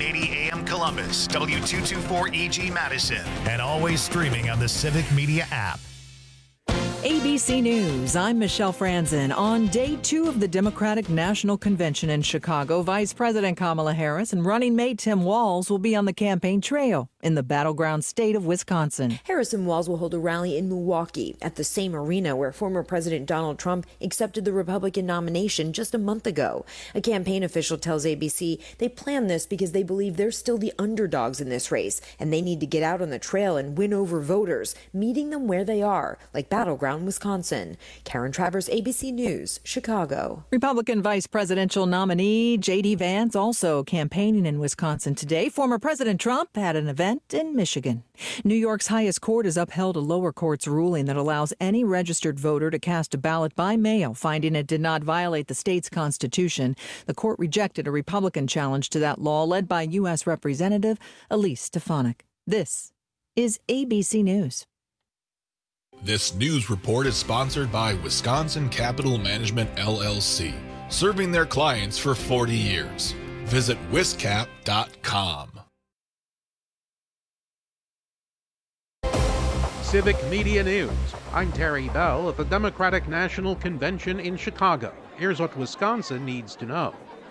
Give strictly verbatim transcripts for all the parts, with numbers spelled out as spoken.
eighty A M Columbus, W two twenty-four E G Madison, and always streaming on the Civic Media app. A B C News, I'm Michelle Franzen. On day two of the Democratic National Convention in Chicago, Vice President Kamala Harris and running mate Tim Walz will be on the campaign trail in the battleground state of Wisconsin. Harris and Walz will hold a rally in Milwaukee at the same arena where former President Donald Trump accepted the Republican nomination just a month ago. A campaign official tells A B C they planned this because they believe they're still the underdogs in this race, and they need to get out on the trail and win over voters, meeting them where they are, like battleground Wisconsin. Karen Travers, A B C News, Chicago. Republican vice presidential nominee J D Vance also campaigning in Wisconsin today. Former President Trump had an event in Michigan. New York's highest court has upheld a lower court's ruling that allows any registered voter to cast a ballot by mail, finding it did not violate the state's constitution. The court rejected a Republican challenge to that law led by U S Representative Elise Stefanik. This is A B C News. This news report is sponsored by Wisconsin Capital Management, L L C, serving their clients for forty years. Visit wiscap dot com. Civic Media News. I'm Terry Bell at the Democratic National Convention in Chicago. Here's what Wisconsin needs to know.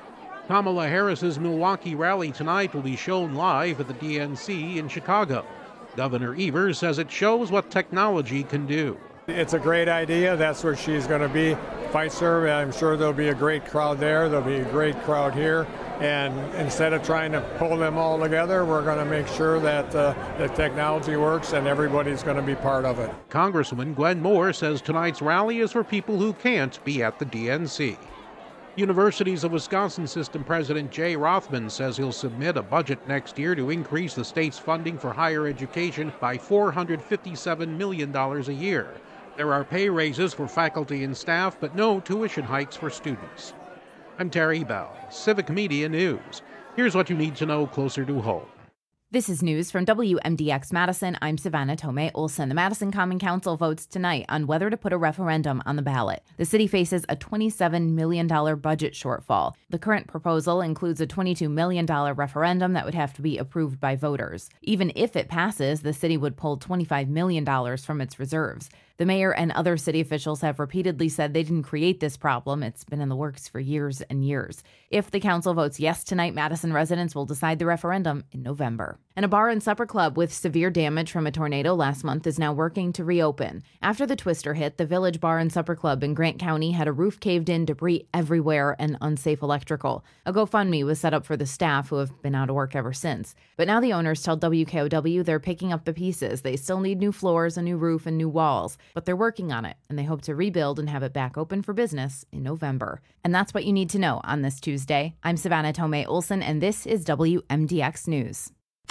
Kamala Harris's Milwaukee rally tonight will be shown live at the D N C in Chicago. Governor Evers says it shows what technology can do. It's a great idea. That's where she's going to be. Fights her. I'm sure there'll be a great crowd there. There'll be a great crowd here. And instead of trying to pull them all together, we're going to make sure that uh, the technology works and everybody's going to be part of it. Congresswoman Gwen Moore says tonight's rally is for people who can't be at the D N C. Universities of Wisconsin System President Jay Rothman says he'll submit a budget next year to increase the state's funding for higher education by four hundred fifty-seven million dollars a year. There are pay raises for faculty and staff, but no tuition hikes for students. I'm Terry Bell, Civic Media News. Here's what you need to know closer to home. This is news from W M D X Madison. I'm Savannah Tomei Olson. The Madison Common Council votes tonight on whether to put a referendum on the ballot. The city faces a twenty-seven million dollars budget shortfall. The current proposal includes a twenty-two million dollars referendum that would have to be approved by voters. Even if it passes, the city would pull twenty-five million dollars from its reserves. The mayor and other city officials have repeatedly said they didn't create this problem. It's been in the works for years and years. If the council votes yes tonight, Madison residents will decide the referendum in November. And a bar and supper club with severe damage from a tornado last month is now working to reopen. After the twister hit, the Village Bar and Supper Club in Grant County had a roof caved in, debris everywhere, and unsafe electrical. A GoFundMe was set up for the staff, who have been out of work ever since. But now the owners tell W K O W they're picking up the pieces. They still need new floors, a new roof, and new walls. But they're working on it, and they hope to rebuild and have it back open for business in November. And that's what you need to know on this Tuesday. I'm Savannah Tomei Olson, and this is W M D X News.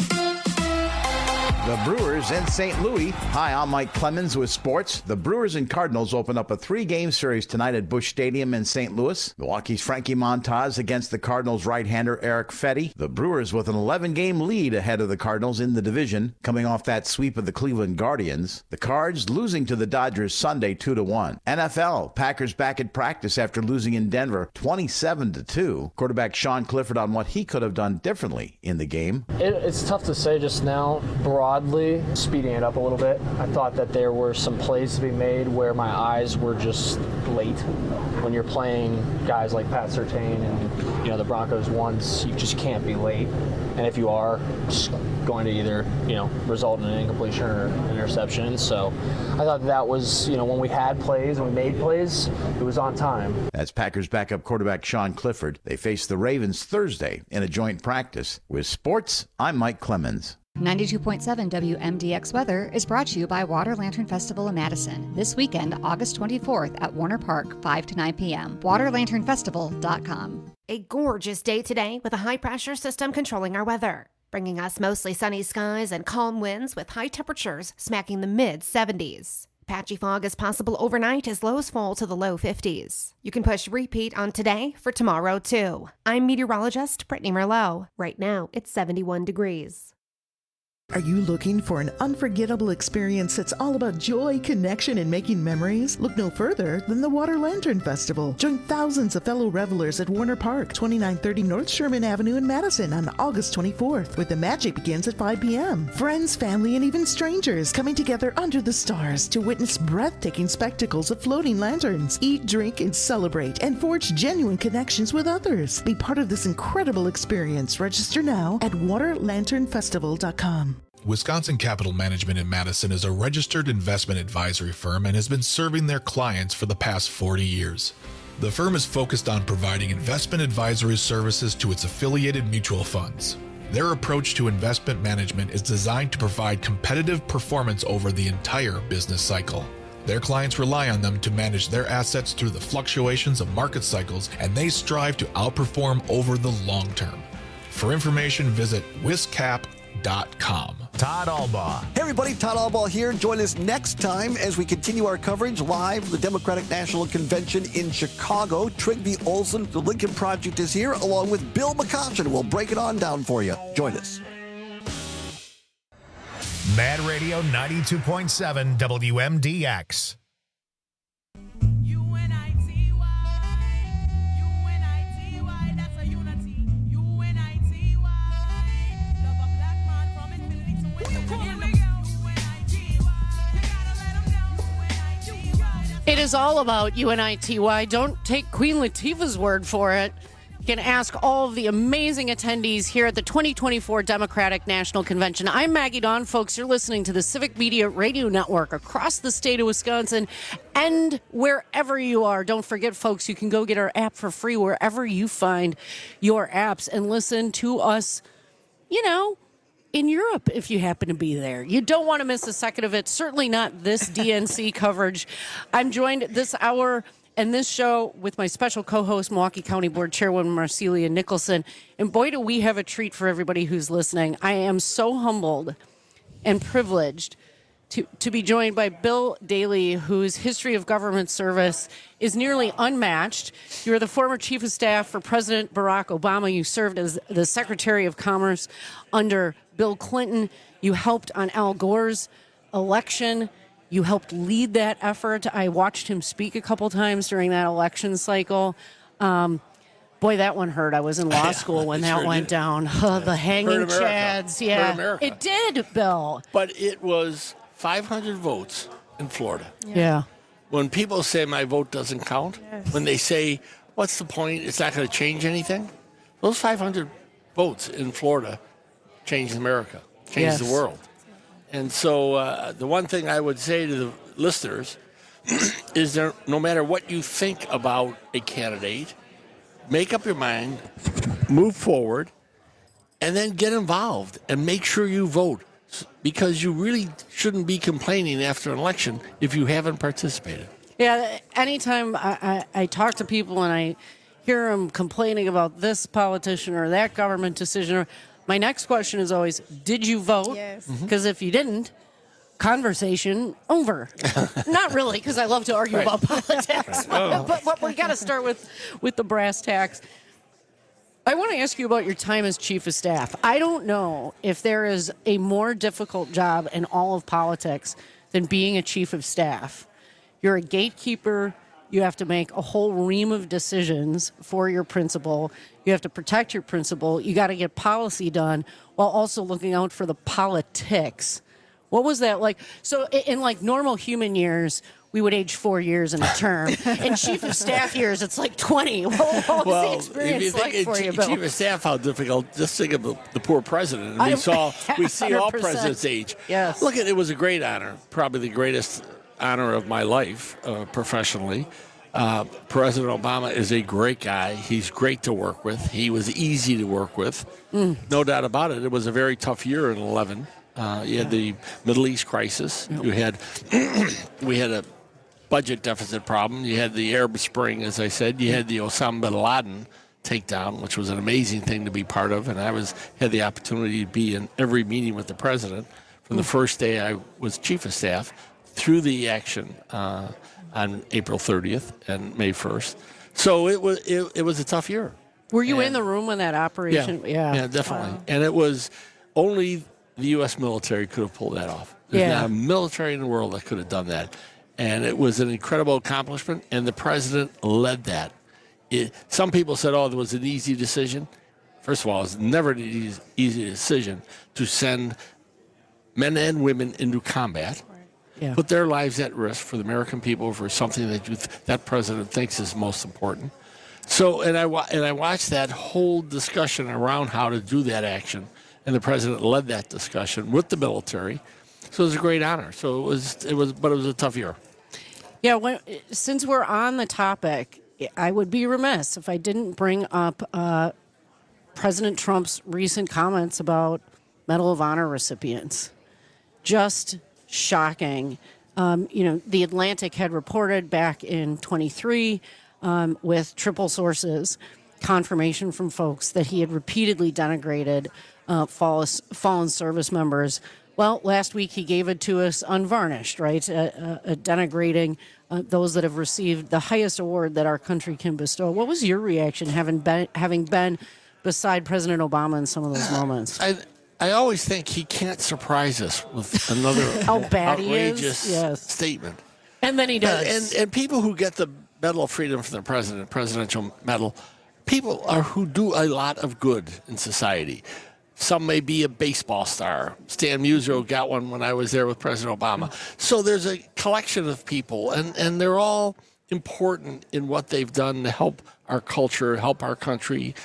The Brewers in Saint Louis. Hi, I'm Mike Clemens with sports. The Brewers and Cardinals open up a three-game series tonight at Busch Stadium in Saint Louis. Milwaukee's Frankie Montas against the Cardinals right-hander Eric Fetty. The Brewers with an eleven-game lead ahead of the Cardinals in the division, coming off that sweep of the Cleveland Guardians. The Cards losing to the Dodgers Sunday two to one. N F L, Packers back at practice after losing in Denver twenty-seven to two. Quarterback Sean Clifford on what he could have done differently in the game. It, it's tough to say just now. Broad Broadly, speeding it up a little bit. I thought that there were some plays to be made where my eyes were just late. When you're playing guys like Pat Surtain and you know the Broncos once, you just can't be late. And if you are, it's going to either you know result in an incompletion or an interception. So I thought that was you know when we had plays and we made plays, it was on time. That's Packers backup quarterback Sean Clifford. They face the Ravens Thursday in a joint practice. With sports, I'm Mike Clemens. ninety-two point seven W M D X Weather is brought to you by Water Lantern Festival in Madison. This weekend, August twenty-fourth at Warner Park, five to nine p.m. water lantern festival dot com. A gorgeous day today with a high-pressure system controlling our weather, bringing us mostly sunny skies and calm winds with high temperatures smacking the mid seventies. Patchy fog is possible overnight as lows fall to the low fifties. You can push repeat on today for tomorrow, too. I'm meteorologist Brittany Merlot. Right now, it's seventy-one degrees. Are you looking for an unforgettable experience that's all about joy, connection, and making memories? Look no further than the Water Lantern Festival. Join thousands of fellow revelers at Warner Park, twenty-nine thirty North Sherman Avenue in Madison on August twenty-fourth, where the magic begins at five p.m. Friends, family, and even strangers coming together under the stars to witness breathtaking spectacles of floating lanterns. Eat, drink, and celebrate, and forge genuine connections with others. Be part of this incredible experience. Register now at water lantern festival dot com. Wisconsin Capital Management in Madison is a registered investment advisory firm and has been serving their clients for the past forty years. The firm is focused on providing investment advisory services to its affiliated mutual funds. Their approach to investment management is designed to provide competitive performance over the entire business cycle. Their clients rely on them to manage their assets through the fluctuations of market cycles, and they strive to outperform over the long term. For information, visit wiscap dot com. Todd Albaugh. Hey everybody, Todd Albaugh here. Join us next time as we continue our coverage live from the Democratic National Convention in Chicago. Trygve Olsen, the Lincoln Project, is here along with Bill McCoshen. We'll break it on down for you. Join us. Mad Radio ninety-two point seven W M D X. It is all about U N I T Y. Don't take Queen Latifah's word for it. You can ask all of the amazing attendees here at the twenty twenty-four Democratic National Convention. I'm Maggie Dawn, folks. You're listening to the Civic Media Radio Network across the state of Wisconsin and wherever you are. Don't forget, folks, you can go get our app for free wherever you find your apps and listen to us, you know, in Europe, if you happen to be there. You don't want to miss a second of it. Certainly not this D N C coverage. I'm joined this hour and this show with my special co-host, Milwaukee County Board Chairwoman Marcelia Nicholson. And boy, do we have a treat for everybody who's listening. I am so humbled and privileged to, to be joined by Bill Daley, whose history of government service is nearly unmatched. You're the former chief of staff for President Barack Obama. You served as the Secretary of Commerce under Bill Clinton. You helped on Al Gore's election. You helped lead that effort. I watched him speak a couple times during that election cycle. Um, boy, that one hurt. I was in law school when that sure went did. down. Oh, the hanging chads. Yeah, it did, Bill. But it was five hundred votes in Florida. Yeah. yeah. When people say my vote doesn't count, yes. when they say, what's the point? It's not going to change anything. Those five hundred votes in Florida changed America, changed yes. the world. And so uh, the one thing I would say to the listeners is there, no matter what you think about a candidate, make up your mind, move forward, and then get involved and make sure you vote, because you really shouldn't be complaining after an election if you haven't participated. Yeah, anytime I, I, I talk to people and I hear them complaining about this politician or that government decision, or my next question is always, did you vote? Yes. Because mm-hmm. if you didn't, conversation over. Not really, because I love to argue right. about politics. Right. But, but, but we got to start with, with the brass tacks. I want to ask you about your time as chief of staff. I don't know if there is a more difficult job in all of politics than being a chief of staff. You're a gatekeeper. You have to make a whole ream of decisions for your principal. You have to protect your principal. You got to get policy done while also looking out for the politics. What was that like? So in like normal human years, we would age four years in a term. In chief of staff years, it's like twenty. What, what was well, the experience if you think like for in you, Bill? Chief of staff, how difficult, just think of the, the poor president. We saw, we see all presidents age. Yes. Look, at it was a great honor, probably the greatest honor of my life uh, professionally. Uh, President Obama is a great guy. He's great to work with. He was easy to work with. Mm. No doubt about it. It was a very tough year in eleven. Uh, you had the Middle East crisis. Yep. You had we had a budget deficit problem. You had the Arab Spring, as I said. You had the Osama bin Laden takedown, which was an amazing thing to be part of. And I was had the opportunity to be in every meeting with the president from the first day I was chief of staff through the action uh, on April thirtieth and May first. So it was it, it was a tough year. Were you and, in the room when that operation? Yeah, yeah, yeah definitely. Wow. And it was only the U S military could have pulled that off. There's Yeah. not a military in the world that could have done that. And it was an incredible accomplishment, and the president led that. It, some people said, oh, it was an easy decision. First of all, it's never an easy, easy decision to send men and women into combat, Yeah. put their lives at risk for the American people for something that you th- that president thinks is most important. So, and I wa- and I watched that whole discussion around how to do that action, and the president led that discussion with the military. So it was a great honor. So it was, it was, but it was a tough year. Yeah, when, since we're on the topic, I would be remiss if I didn't bring up uh, President Trump's recent comments about Medal of Honor recipients. Just shocking. Um, you know, The Atlantic had reported back in twenty-three um, with triple sources, confirmation from folks that he had repeatedly denigrated uh, fallen, fallen service members. Well, last week he gave it to us unvarnished, right? Uh, uh, uh, denigrating uh, those that have received the highest award that our country can bestow. What was your reaction having been, having been beside President Obama in some of those moments? I I always think he can't surprise us with another How bad he is? outrageous Yes. statement. And then he does. And, and and people who get the Medal of Freedom from the president, presidential medal, people are who do a lot of good in society. Some may be a baseball star. Stan Musial got one when I was there with President Obama. So there's a collection of people, and, and they're all important in what they've done to help our culture, help our country.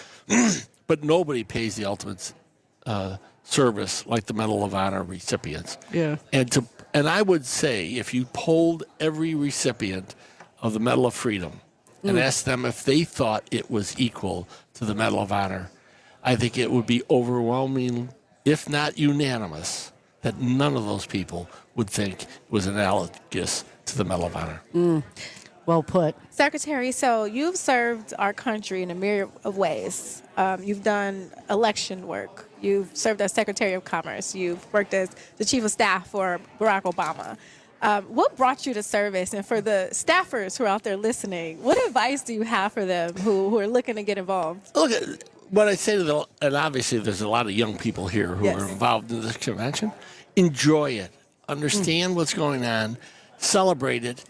But nobody pays the ultimate uh, service like the Medal of Honor recipients. Yeah. And to and I would say if you polled every recipient of the Medal of Freedom and Mm. asked them if they thought it was equal to the Medal of Honor, I think it would be overwhelming, if not unanimous, that none of those people would think it was analogous to the Medal of Honor. Mm. Well put. Secretary, so you've served our country in a myriad of ways. Um, you've done election work. You've served as Secretary of Commerce. You've worked as the Chief of Staff for Barack Obama. Um, what brought you to service? And for the staffers who are out there listening, what advice do you have for them who, who are looking to get involved? Look, what I say to the, and obviously there's a lot of young people here who Yes. are involved in this convention, enjoy it. Understand what's going on. Celebrate it.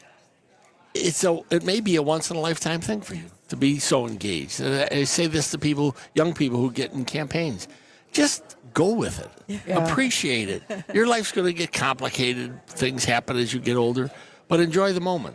It's a, it may be a once-in-a-lifetime thing for you to be so engaged. And I I say this to people, young people who get in campaigns. Just go with it. Yeah. Appreciate it. Your life's going to get complicated. Things happen as you get older. But enjoy the moment.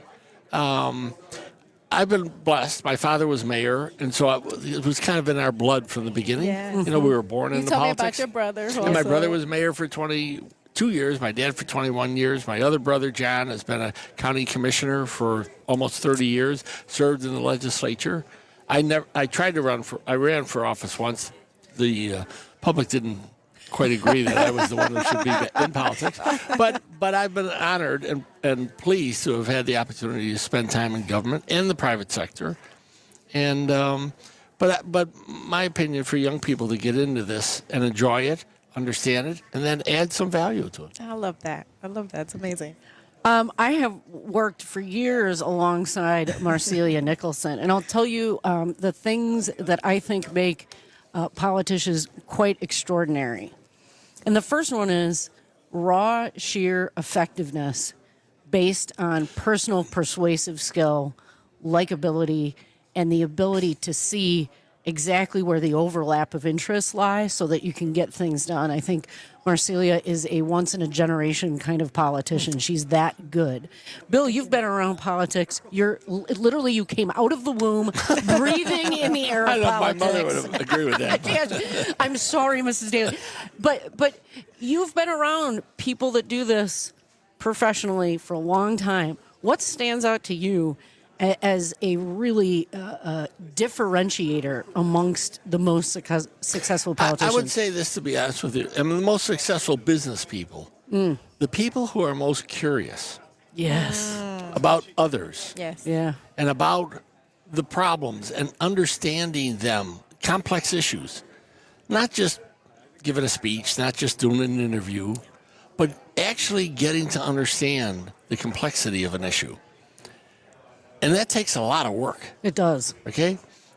Um, I've been blessed. My father was mayor, and so I, it was kind of in our blood from the beginning. Yes. You know, we were born You into told politics. me about your brother. And my also. brother was mayor for twenty-two years, my dad for twenty-one years. My other brother, John, has been a county commissioner for almost thirty years, served in the legislature. I never I tried to run for I ran for office once. The uh, public didn't quite agree that I was the one who should be in politics. But but I've been honored and, and pleased to have had the opportunity to spend time in government and the private sector. And um, but but my opinion for young people to get into this and enjoy it, understand it, and then add some value to it. I love that. I love that. It's amazing. Um, I have worked for years alongside Marcelia Nicholson, and I'll tell you um, the things that I think make uh, politicians quite extraordinary. And the first one is raw, sheer effectiveness based on personal persuasive skill, likability, and the ability to see exactly where the overlap of interests lie so that you can get things done. I think Marcelia is a once-in-a-generation kind of politician. She's that good. Bill, you've been around politics. You're literally, you came out of the womb breathing in the air of I love politics. my mother would have agree with that. Yes. I'm sorry, Missus Daly. But, but you've been around people that do this professionally for a long time. What stands out to you as a really uh, uh, differentiator amongst the most success- successful I, I politicians? would say this, to be honest with you. I mean, the most successful business people, Mm. the people who are most curious Yes. about others Yes. Yeah. and about the problems and understanding them, complex issues, not just giving a speech, not just doing an interview, but actually getting to understand the complexity of an issue. And that takes a lot of work. It does. Okay?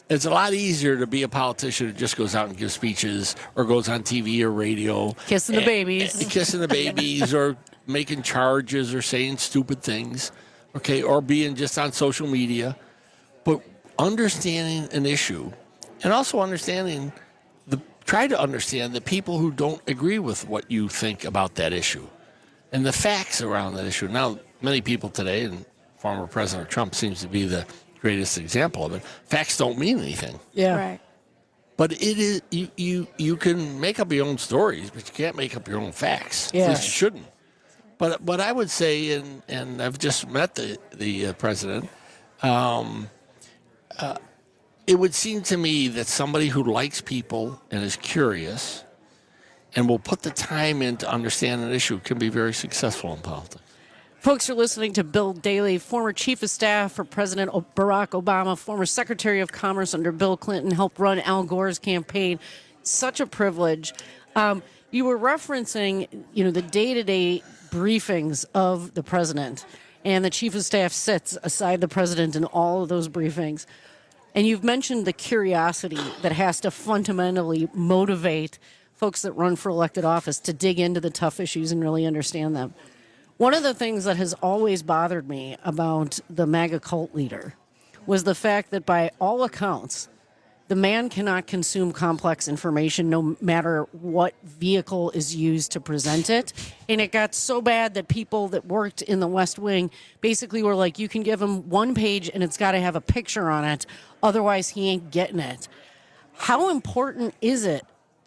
It's a lot easier to be a politician who just goes out and gives speeches or goes on T V or radio. Kissing the babies. And, kissing the babies or making charges or saying stupid things, okay, or being just on social media. But understanding an issue and also understanding the try to understand the people who don't agree with what you think about that issue and the facts around that issue. Now, many people today, and former President Trump seems to be the greatest example of it, facts don't mean anything. Yeah. Right. But it is you, you you can make up your own stories, but you can't make up your own facts. Yeah. At least you shouldn't. But but I would say, and and I've just met the the uh, president. Um, uh, it would seem to me that somebody who likes people and is curious, and will put the time in to understand an issue, can be very successful in politics. Folks are listening to Bill Daley, former chief of staff for President Barack Obama, former Secretary of Commerce under Bill Clinton, helped run Al Gore's campaign. Such a privilege. Um, you were referencing, you know, the day-to-day briefings of the president, and the chief of staff sits aside the president in all of those briefings. And you've mentioned the curiosity that has to fundamentally motivate folks that run for elected office to dig into the tough issues and really understand them. One of the things that has always bothered me about the MAGA cult leader was the fact that by all accounts, the man cannot consume complex information no matter what vehicle is used to present it. And it got so bad that people that worked in the West Wing basically were like, you can give him one page and it's got to have a picture on it. Otherwise, he ain't getting it. How important is it,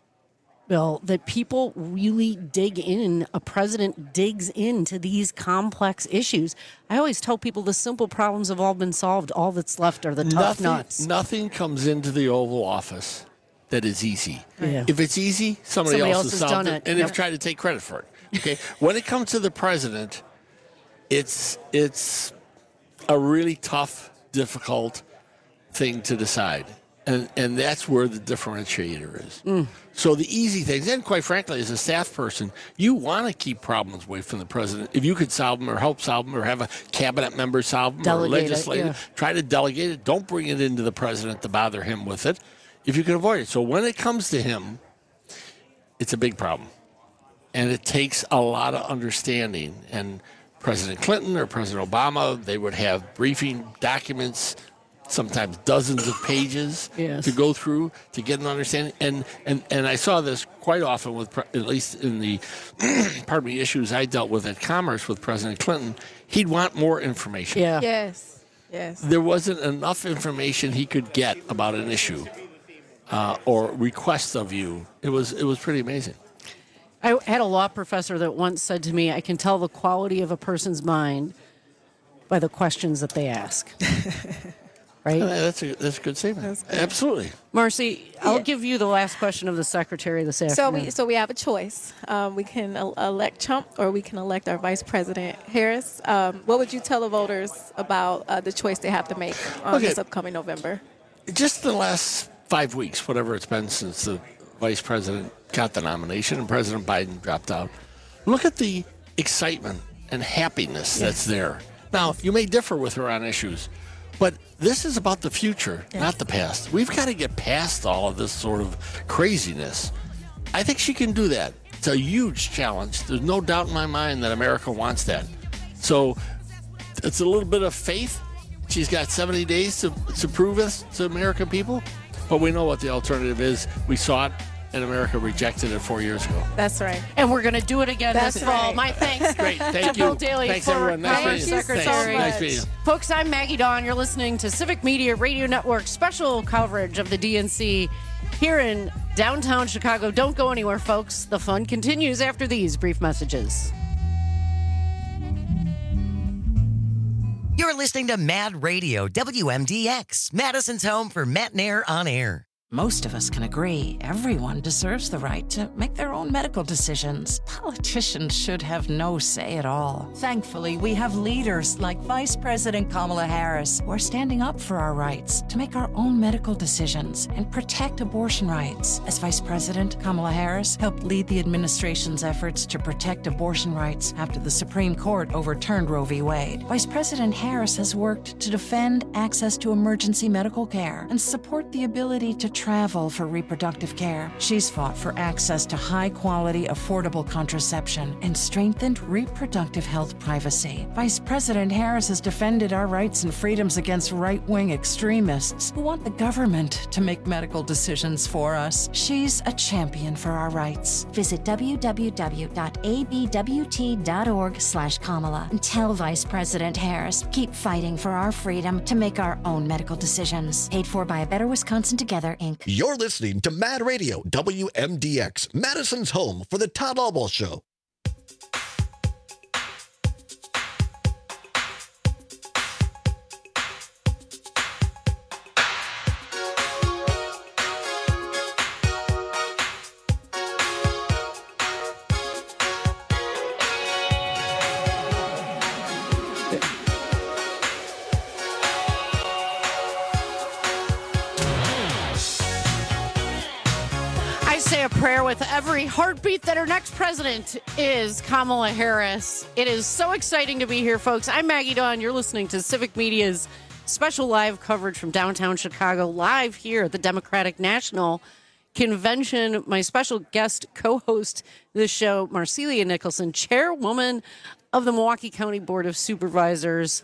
Bill, that people really dig in, a president digs into these complex issues? I always tell people the simple problems have all been solved. All that's left are the tough nothing, nuts. Nothing comes into the Oval Office that is easy. Yeah. If it's easy, somebody, Somebody else, else has has solved done it, it. and Yep. they've tried to take credit for it. Okay, when it comes to the president, it's it's a really tough, difficult thing to decide. And and that's where the differentiator is. Mm. So the easy things, and quite frankly, as a staff person, you want to keep problems away from the president. If you could solve them or help solve them or have a cabinet member solve them Delegate or it, legislate it, yeah. try to delegate it. Don't bring it into the president to bother him with it if you can avoid it. So when it comes to him, it's a big problem. And it takes a lot of understanding. And President Clinton or President Obama, they would have briefing documents, sometimes dozens of pages Yes. to go through to get an understanding. And, and, and I saw this quite often with, pre- at least in the, pardon me, issues I dealt with at Commerce with President Clinton. He'd want more information. Yeah. Yes. Yes. There wasn't enough information he could get about an issue uh, or requests of you. It was, it was pretty amazing. I had a law professor that once said to me, I can tell the quality of a person's mind by the questions that they ask. Right? Uh, that's, a, that's a good statement. Absolutely. Marcy, I'll Yeah. give you the last question of the secretary this So afternoon. we so we have a choice. Um, we can el- elect Trump or we can elect our Vice President Harris. Um, what would you tell the voters about uh, the choice they have to make on Okay. this upcoming November? Just the last five weeks, whatever it's been since the vice president got the nomination and President Biden dropped out, look at the excitement and happiness that's there. Now, you may differ with her on issues, but this is about the future, not the past. We've got to get past all of this sort of craziness. I think she can do that. It's a huge challenge. There's no doubt in my mind that America wants that. So it's a little bit of faith. She's got seventy days to, to prove this to American people, but we know what the alternative is. We saw it, and America rejected it four years ago. That's right. And we're going to do it again That's this fall. right. My thanks Great, thank to Bill you. Daley, Thanks, former everyone. Nice Commerce meeting you. Secretary. Thanks. Nice meeting you. Folks, I'm Maggie Dawn. You're listening to Civic Media Radio Network special coverage of the D N C here in downtown Chicago. Don't go anywhere, folks. The fun continues after these brief messages. You're listening to Mad Radio, W M D X, Madison's home for Matt Nair on air. Most of us can agree everyone deserves the right to make their own medical decisions. Politicians should have no say at all. Thankfully, we have leaders like Vice President Kamala Harris who are standing up for our rights to make our own medical decisions and protect abortion rights. As Vice President, Kamala Harris helped lead the administration's efforts to protect abortion rights after the Supreme Court overturned Roe v. Wade. Vice President Harris has worked to defend access to emergency medical care and support the ability to travel for reproductive care. She's fought for access to high-quality, affordable contraception and strengthened reproductive health privacy. Vice President Harris has defended our rights and freedoms against right-wing extremists who want the government to make medical decisions for us. She's a champion for our rights. Visit w w w dot a b w t dot org slash Kamala and tell Vice President Harris, keep fighting for our freedom to make our own medical decisions. Paid for by A Better Wisconsin Together, Incorporated. You're listening to Mad Radio, W M D X, Madison's home for the Todd Albaugh Show. Prayer with every heartbeat that our next president is Kamala Harris. It is so exciting to be here, folks. I'm Maggie Dawn. You're listening to Civic Media's special live coverage from downtown Chicago, live here at the Democratic National Convention. My special guest co-host this show, Marcelia Nicholson, chairwoman of the Milwaukee County Board of Supervisors.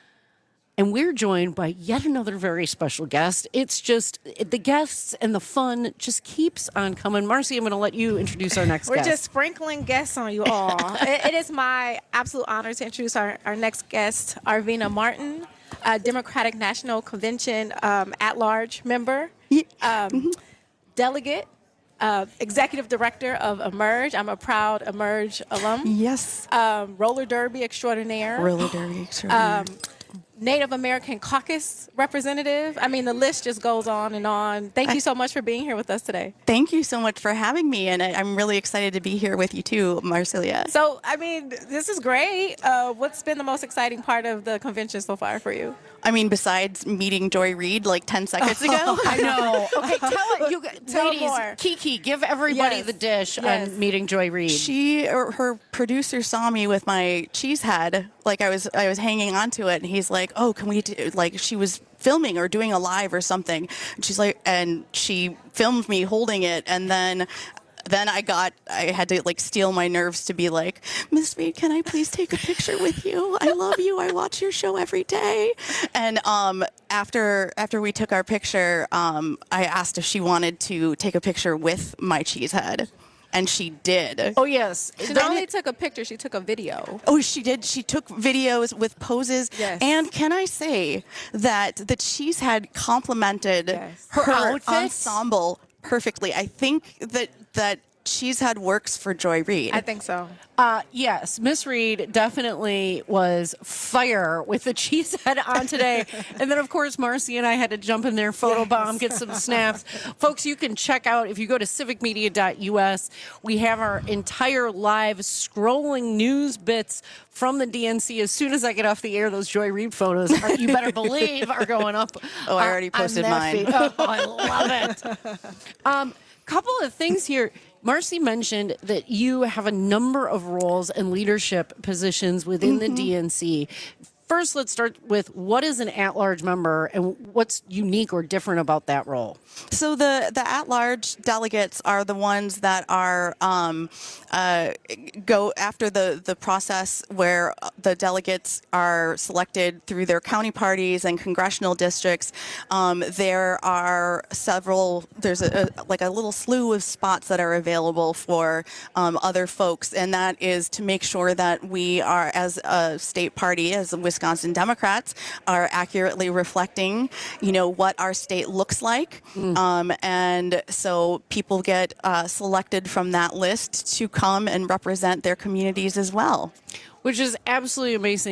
And we're joined by yet another very special guest. It's just the guests and the fun just keeps on coming. Marcy, I'm going to let you introduce our next We're guest. We're just sprinkling guests on you all. it, it is my absolute honor to introduce our, our next guest, Arvina Martin, a Democratic National Convention um, at-large member, um, delegate, uh, executive director of Emerge. I'm a proud Emerge alum. Yes. Um, roller derby extraordinaire. Roller derby extraordinaire. Um, Native American Caucus representative. I mean, the list just goes on and on. Thank you so much for being here with us today. Thank you so much for having me, and I'm really excited to be here with you too, Marcelia. So, I mean, this is great. Uh, what's been the most exciting part of the convention so far for you? I mean, besides meeting Joy Reid like ten seconds ago. I know. Okay, tell it, you tell ladies. More. Kiki, give everybody yes. the dish yes. on meeting Joy Reid. She, or her producer, saw me with my cheese head, like I was, I was hanging onto it, and he's like, "Oh, can we do?" Like she was filming or doing a live or something. And she's like, and she filmed me holding it, and then. Then I got, I had to like steel my nerves to be like, Miss Reid, can I please take a picture with you? I love you. I watch your show every day. And um, after after we took our picture, um, I asked if she wanted to take a picture with my cheese head. And she did. Oh, yes. She not only took a picture, she took a video. Oh, she did. She took videos with poses. Yes. And can I say that the cheese head complemented yes. her, her outfit ensemble perfectly. I think that that Cheesehead works for Joy Reid. I think so. Uh, yes, Miss Reid definitely was fire with the Cheesehead on today. And then, of course, Marcy and I had to jump in there, photobomb, yes. get some snaps. Folks, you can check out, if you go to civic media dot u s, we have our entire live scrolling news bits from the D N C. As soon as I get off the air, those Joy Reid photos, are, you better believe, are going up. Oh, I already posted mine. Oh, I love it. Um, couple of things here. Marcy mentioned that you have a number of roles and leadership positions within mm-hmm. the D N C. First, let's start with what is an at-large member and what's unique or different about that role? So the, the at-large delegates are the ones that are um, uh, go after the, the process where the delegates are selected through their county parties and congressional districts. Um, there are several, there's a, a, like a little slew of spots that are available for um, other folks, and that is to make sure that we are, as a state party, as a Wisconsin Democrats, are accurately reflecting, you know, what our state looks like. Mm. Um, and so people get uh, selected from that list to come and represent their communities as well. Which is absolutely amazing.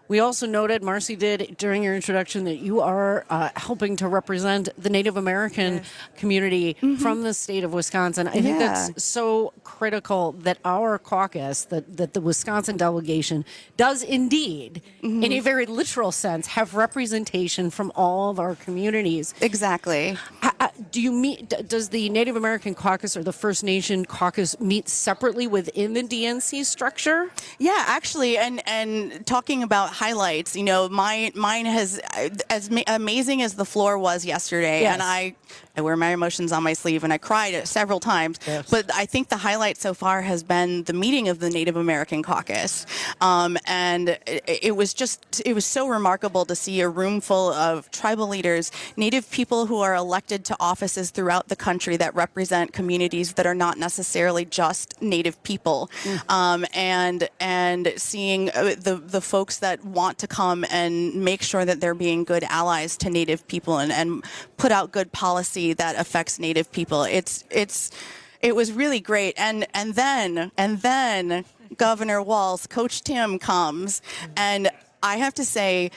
We also noted, Marcy did during your introduction, that you are uh, helping to represent the Native American yes. community mm-hmm. from the state of Wisconsin. I yeah. think that's so critical that our caucus, that, that the Wisconsin delegation, does indeed, mm-hmm. in a very literal sense, have representation from all of our communities. Exactly. Uh, do you meet? Does the Native American caucus or the First Nation caucus meet separately within the D N C structure? Yeah, actually, and and talking about highlights, you know, mine mine has, as ma- amazing as the floor was yesterday, yes. and I I wear my emotions on my sleeve, and I cried several times. Yes. But I think the highlight so far has been the meeting of the Native American caucus, um, and it, it was just it was so remarkable to see a room full of tribal leaders, Native people who are elected to offices throughout the country that represent communities that are not necessarily just Native people, mm. um, and and seeing the the folks that want to come and make sure that they're being good allies to Native people and, and put out good policy that affects Native people. It's it's it was really great. And and then and then Governor Walz, Coach Tim comes, and I have to say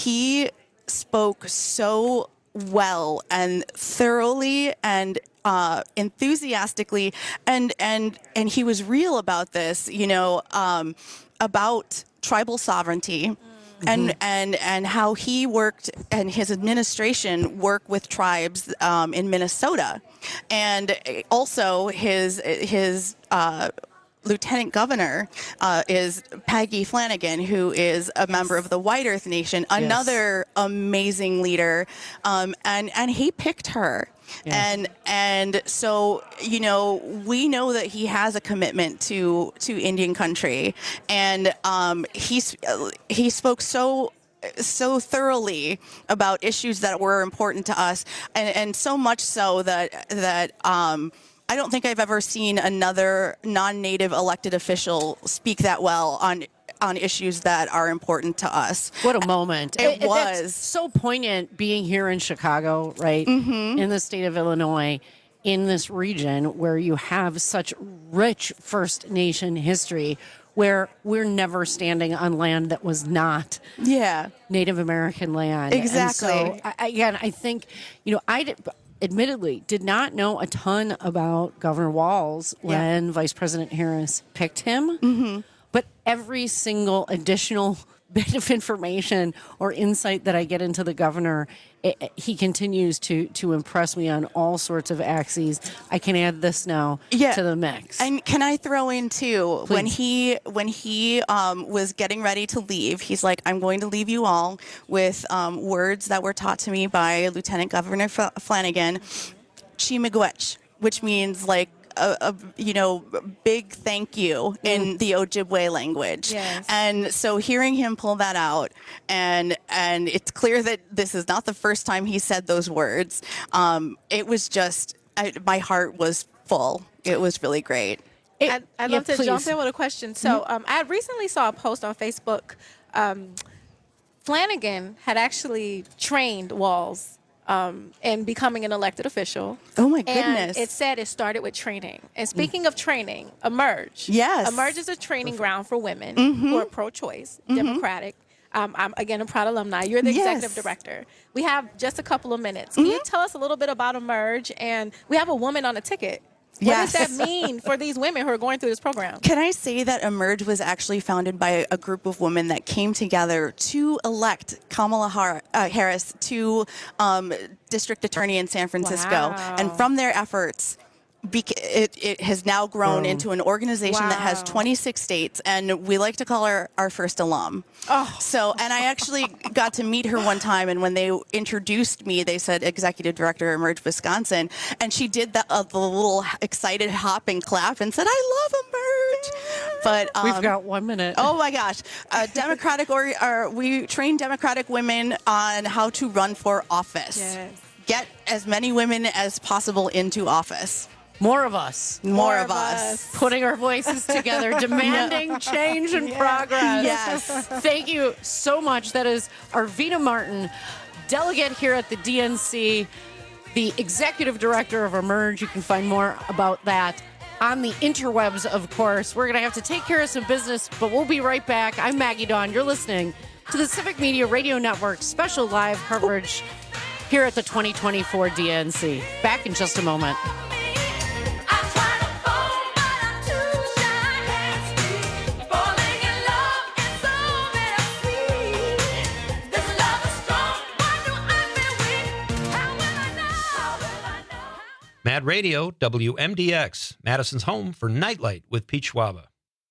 he spoke so well and thoroughly and uh, enthusiastically, and and and he was real about this, you know, um, about tribal sovereignty. And, mm-hmm. and and how he worked and his administration worked with tribes um, in Minnesota, and also his his uh, lieutenant governor uh, is Peggy Flanagan, who is a member of the White Earth Nation, another yes. amazing leader, um, and and he picked her. Yes. And and so, you know, we know that he has a commitment to to Indian country, and um, he's he spoke so so thoroughly about issues that were important to us, and, and so much so that that. Um, I don't think I've ever seen another non-native elected official speak that well on on issues that are important to us. What a moment. It, it was. That's so poignant being here in Chicago, right? Mm-hmm. In the state of Illinois, in this region where you have such rich First Nation history, where we're never standing on land that was not yeah. Native American land. Exactly. And so, again, I think, you know, I did... admittedly, did not know a ton about Governor Walz when yeah. Vice President Harris picked him. Mm-hmm. But every single additional bit of information or insight that I get into the governor, it, he continues to to impress me on all sorts of axes. I can add this now yeah. to the mix. And can I throw in too, Please. when he when he um, was getting ready to leave, he's like, "I'm going to leave you all with um, words that were taught to me by Lieutenant Governor F- Flanagan, Chi Miigwech," which means like. A, a you know big thank you in the Ojibwe language, yes. and so hearing him pull that out, and and it's clear that this is not the first time he said those words. Um, it was just I, my heart was full. It was really great. It, I'd, I'd yeah, love to please. jump in with a question. So um, I recently saw a post on Facebook. Um, Flanagan had actually trained Walz Um, and becoming an elected official. Oh, my goodness. And it said it started with training. And speaking of training, Emerge. Yes. Emerge is a training ground for women mm-hmm. who are pro-choice, mm-hmm. democratic. Um, I'm, again, a proud alumni. You're the executive yes. director. We have just a couple of minutes. Can mm-hmm. you tell us a little bit about Emerge? And we have a woman on a ticket. What yes. does that mean for these women who are going through this program? Can I say that Emerge was actually founded by a group of women that came together to elect Kamala Har- uh, Harris to um, district attorney in San Francisco. Wow. And from their efforts, Bec- it, it has now grown oh. into an organization wow. that has twenty-six states, and we like to call her our first alum. Oh. So, and I actually got to meet her one time, and when they introduced me, they said Executive Director Emerge Wisconsin, and she did the, uh, the little excited hop and clap and said, "I love Emerge." But um, we've got one minute. Oh my gosh, uh, Democratic or, or we train Democratic women on how to run for office. Yes. Get as many women as possible into office. More of us. More, More of us. us. Putting our voices together, demanding change and yeah. progress. Yes. Thank you so much. That is Arvina Martin, delegate here at the D N C, the executive director of Emerge. You can find more about that on the interwebs, of course. We're going to have to take care of some business, but we'll be right back. I'm Maggie Dawn. You're listening to the Civic Media Radio Network special live coverage here at the twenty twenty-four D N C. Back in just a moment. Mad Radio, W M D X, Madison's home for Nightlight with Pete Schwaba.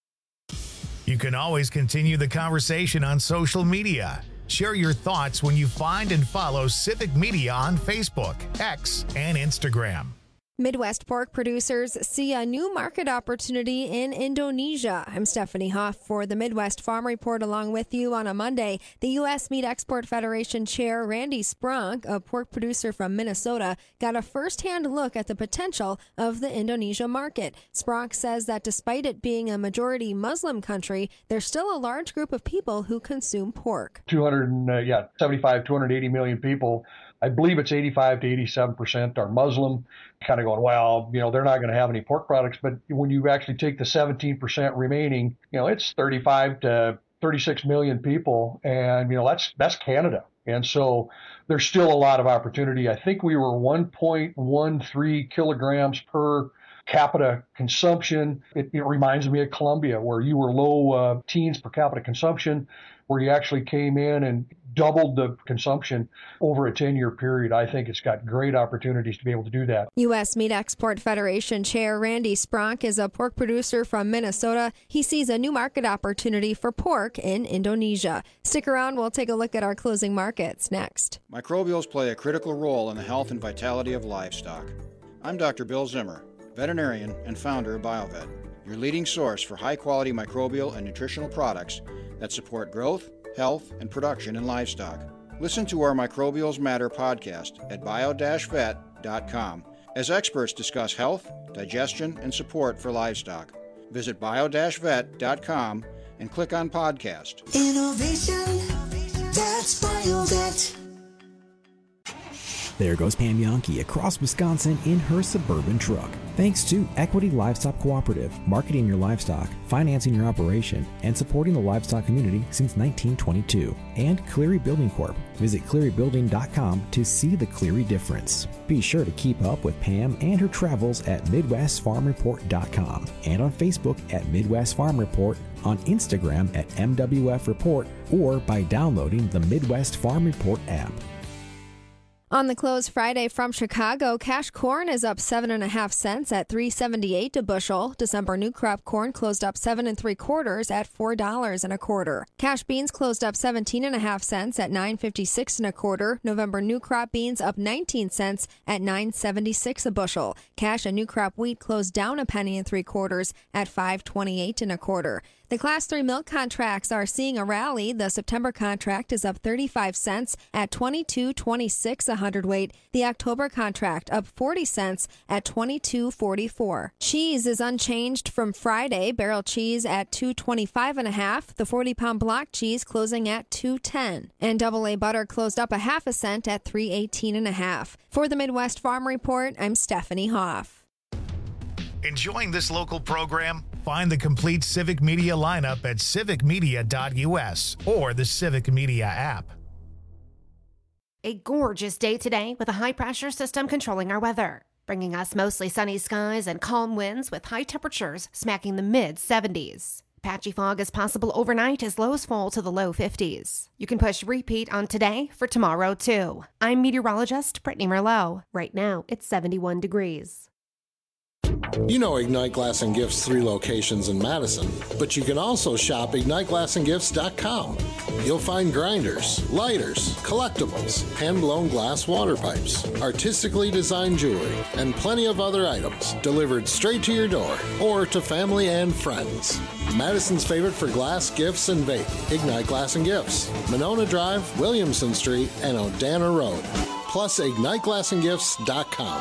You can always continue the conversation on social media. Share your thoughts when you find and follow Civic Media on Facebook, X, and Instagram. Midwest pork producers see a new market opportunity in Indonesia. I'm Stephanie Hoff for the Midwest Farm Report along with you on a Monday. The U S Meat Export Federation Chair Randy Spronk, a pork producer from Minnesota, got a first-hand look at the potential of the Indonesia market. Spronk says that despite it being a majority Muslim country, there's still a large group of people who consume pork. two hundred, uh, yeah, seventy-five, two hundred eighty million people. I believe it's eighty-five to eighty-seven percent are Muslim. Kind of going, well, you know, they're not going to have any pork products. But when you actually take the seventeen percent remaining, you know, it's thirty-five to thirty-six million people. And, you know, that's that's Canada. And so there's still a lot of opportunity. I think we were one point one three kilograms per capita consumption. It, it reminds me of Colombia, where you were low uh, teens per capita consumption, where you actually came in and doubled the consumption over a ten-year period. I think it's got great opportunities to be able to do that. U S Meat Export Federation Chair Randy Spronk is a pork producer from Minnesota. He sees a new market opportunity for pork in Indonesia. Stick around. We'll take a look at our closing markets next. Microbials play a critical role in the health and vitality of livestock. I'm Doctor Bill Zimmer, veterinarian and founder of BioVet, your leading source for high-quality microbial and nutritional products that support growth, health, and production in livestock. Listen to our Microbials Matter podcast at bio dash vet dot com as experts discuss health, digestion, and support for livestock. Visit bio dash vet dot com and click on podcast. Innovation, that's BioVet. There goes Pam Yonke across Wisconsin in her Suburban truck. Thanks to Equity Livestock Cooperative, marketing your livestock, financing your operation, and supporting the livestock community since nineteen twenty-two. And Cleary Building Corp. Visit cleary building dot com to see the Cleary difference. Be sure to keep up with Pam and her travels at midwest farm report dot com and on Facebook at Midwest Farm Report, on Instagram at M W F Report, or by downloading the Midwest Farm Report app. On the close Friday from Chicago, cash corn is up seven and a half cents at three seventy-eight a bushel. December new crop corn closed up seven and three quarters at four dollars and a quarter. Cash beans closed up seventeen and a half cents at nine fifty-six and a quarter. November new crop beans up nineteen cents at nine seventy-six a bushel. Cash and new crop wheat closed down a penny and three quarters at five twenty-eight and a quarter. The Class three milk contracts are seeing a rally. The September contract is up thirty-five cents at twenty-two twenty-six a hundredweight. The October contract up forty cents at twenty-two forty-four. Cheese is unchanged from Friday. Barrel cheese at two twenty-five and a half. The forty pound block cheese closing at two ten. And double A butter closed up a half a cent at three eighteen and a half. For the Midwest Farm Report, I'm Stephanie Hoff. Enjoying this local program? Find the complete Civic Media lineup at civic media dot U S or the Civic Media app. A gorgeous day today with a high-pressure system controlling our weather, bringing us mostly sunny skies and calm winds with high temperatures smacking the mid seventies. Patchy fog is possible overnight as lows fall to the low fifties. You can push repeat on today for tomorrow, too. I'm meteorologist Brittany Merlot. Right now, it's seventy-one degrees. You know Ignite Glass and Gifts' three locations in Madison, but you can also shop ignite glass and gifts dot com. You'll find grinders, lighters, collectibles, hand-blown glass water pipes, artistically designed jewelry, and plenty of other items delivered straight to your door or to family and friends. Madison's favorite for glass, gifts, and vape, Ignite Glass and Gifts, Monona Drive, Williamson Street, and Odana Road. Plus ignite glass and gifts dot com.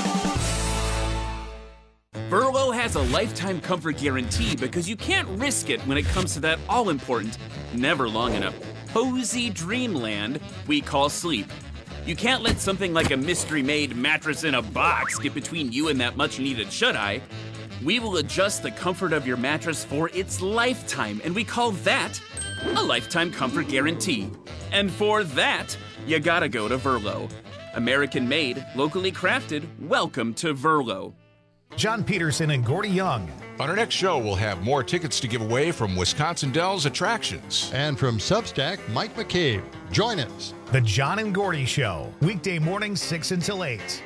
Burlow has a lifetime comfort guarantee because you can't risk it when it comes to that all-important, never long enough, cozy dreamland we call sleep. You can't let something like a mystery-made mattress in a box get between you and that much-needed shut-eye. We will adjust the comfort of your mattress for its lifetime, and we call that a lifetime comfort guarantee. And for that, you gotta go to Verlo. American made, locally crafted, welcome to Verlo. John Peterson and Gordy Young. On our next show, we'll have more tickets to give away from Wisconsin Dells Attractions. And from Substack, Mike McCabe. Join us. The John and Gordy Show, weekday mornings six until eight.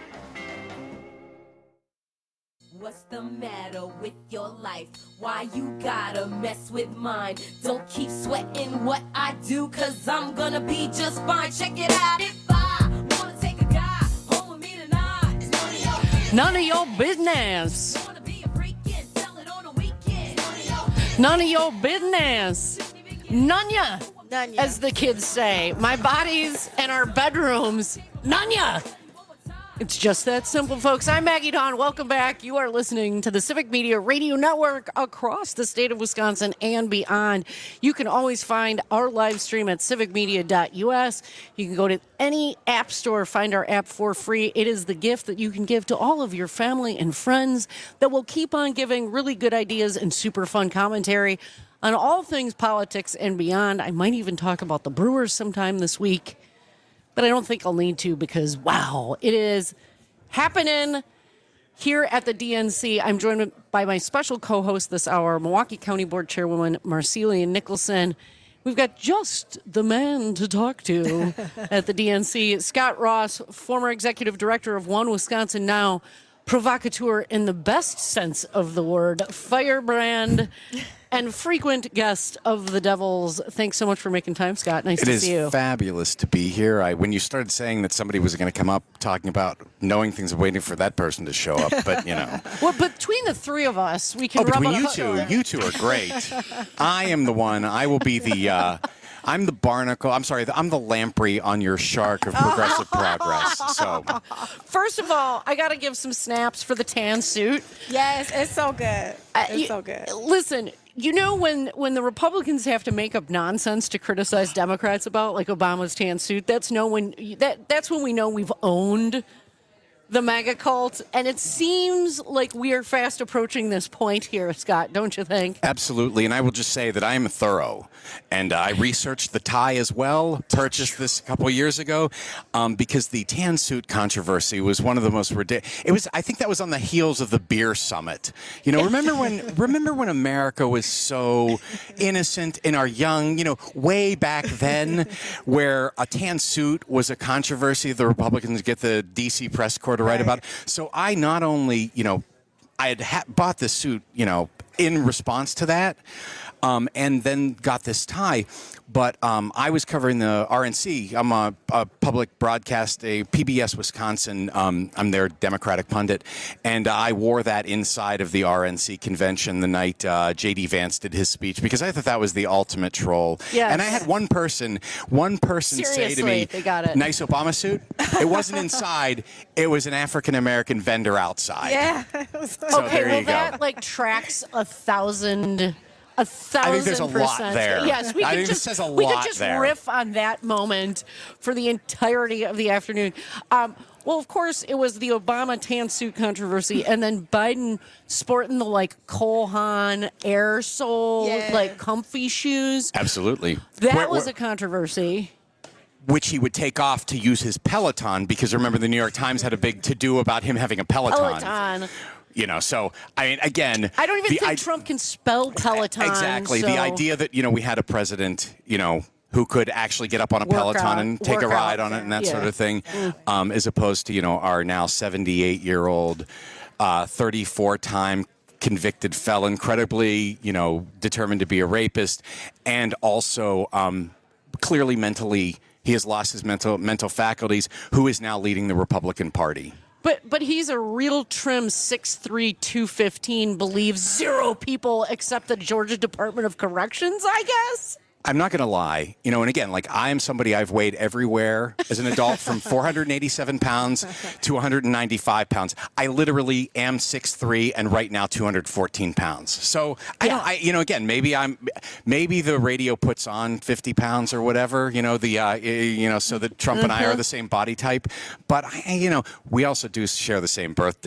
What's the matter with your life? Why you gotta mess with mine? Don't keep sweating what I do, cause I'm gonna be just fine. Check it out. If I wanna take a guy home with me tonight, it's none of your business. None of your business. None of your business. None ya. None ya. As the kids say. My bodies and our bedrooms. None ya. It's just that simple, folks. I'm Maggie Dawn. Welcome back. You are listening to the Civic Media Radio Network across the state of Wisconsin and beyond. You can always find our live stream at civic media dot u s. You can go to any app store, find our app for free. It is the gift that you can give to all of your family and friends that will keep on giving really good ideas and super fun commentary on all things politics and beyond. I might even talk about the Brewers sometime this week. But I don't think I'll need to because, wow, it is happening here at the D N C. I'm joined by my special co-host this hour, Milwaukee County Board Chairwoman Marcelia Nicholson. We've got just the man to talk to at the D N C. Scott Ross, former executive director of One Wisconsin Now, provocateur in the best sense of the word, firebrand, and frequent guest of the Devils. Thanks so much for making time, Scott. Nice it to see you. It is fabulous to be here. I, when you started saying that somebody was going to come up talking about knowing things and waiting for that person to show up, but, you know. Well, between the three of us, we can oh, rub between a you two, you two are great. I am the one. I will be the... Uh, I'm the barnacle. I'm sorry. I'm the lamprey on your shark of progressive progress. So, first of all, I got to give some snaps for the tan suit. Yes, it's so good. It's uh, you, so good. Listen, you know when when the Republicans have to make up nonsense to criticize Democrats about, like Obama's tan suit, that's no when that that's when we know we've owned the MAGA cult, and it seems like we are fast approaching this point here, Scott, don't you think? Absolutely, and I will just say that I am thorough, and uh, I researched the tie as well, purchased this a couple years ago, um, because the tan suit controversy was one of the most ridiculous. It was, I think that was on the heels of the beer summit. You know, remember when remember when America was so innocent in our young, you know, way back then, where a tan suit was a controversy, the Republicans get the D C press corps to write about it. So I not only, you know, I had ha- bought this suit, you know, in response to that, um, and then got this tie. But um, I was covering the R N C. I'm a, a public broadcast, a P B S Wisconsin. Um, I'm their Democratic pundit. And I wore that inside of the R N C convention the night uh, J D Vance did his speech because I thought that was the ultimate troll. Yes. And I had one person, one person Seriously, say to me, they got it. nice Obama suit. It wasn't inside. It was an African-American vendor outside. Yeah. So okay, there well, you go. that like tracks a thousand... A thousand I think there's a percent. lot there. Yes, we I could think just this says a we could lot just there. riff on that moment for the entirety of the afternoon. Um, well, of course, it was the Obama tan suit controversy, and then Biden sporting the like Cole Haan air sole, Yeah. like comfy shoes. Absolutely. That Where- was where- a controversy. which he would take off to use his Peloton because remember the New York Times had a big to-do about him having a Peloton. Peloton. You know, so I mean, again, I don't even the think I- Trump can spell Peloton. exactly so- the idea that you know we had a president, you know. Who could actually get up on a Work Peloton out- and take a work ride out. on it and that Yeah. sort of thing, Mm. um, as opposed to, you know, our now seventy-eight-year-old, uh, thirty-four-time convicted felon, incredibly, you know, determined to be a rapist, and also um, clearly mentally, he has lost his mental mental faculties, who is now leading the Republican Party. But but he's a real trim six three, two fifteen, believes zero people except the Georgia Department of Corrections, I guess. I'm not going to lie, you know, and again, like I am somebody I've weighed everywhere as an adult from four hundred eighty-seven pounds to one hundred ninety-five pounds. I literally am six three and right now two hundred fourteen pounds. So I don't, I, you know, again, maybe I'm, maybe the radio puts on fifty pounds or whatever, you know, the, uh, you know, so that Trump and I are Mhm. the same body type. But, I, you know, we also do share the same birth date.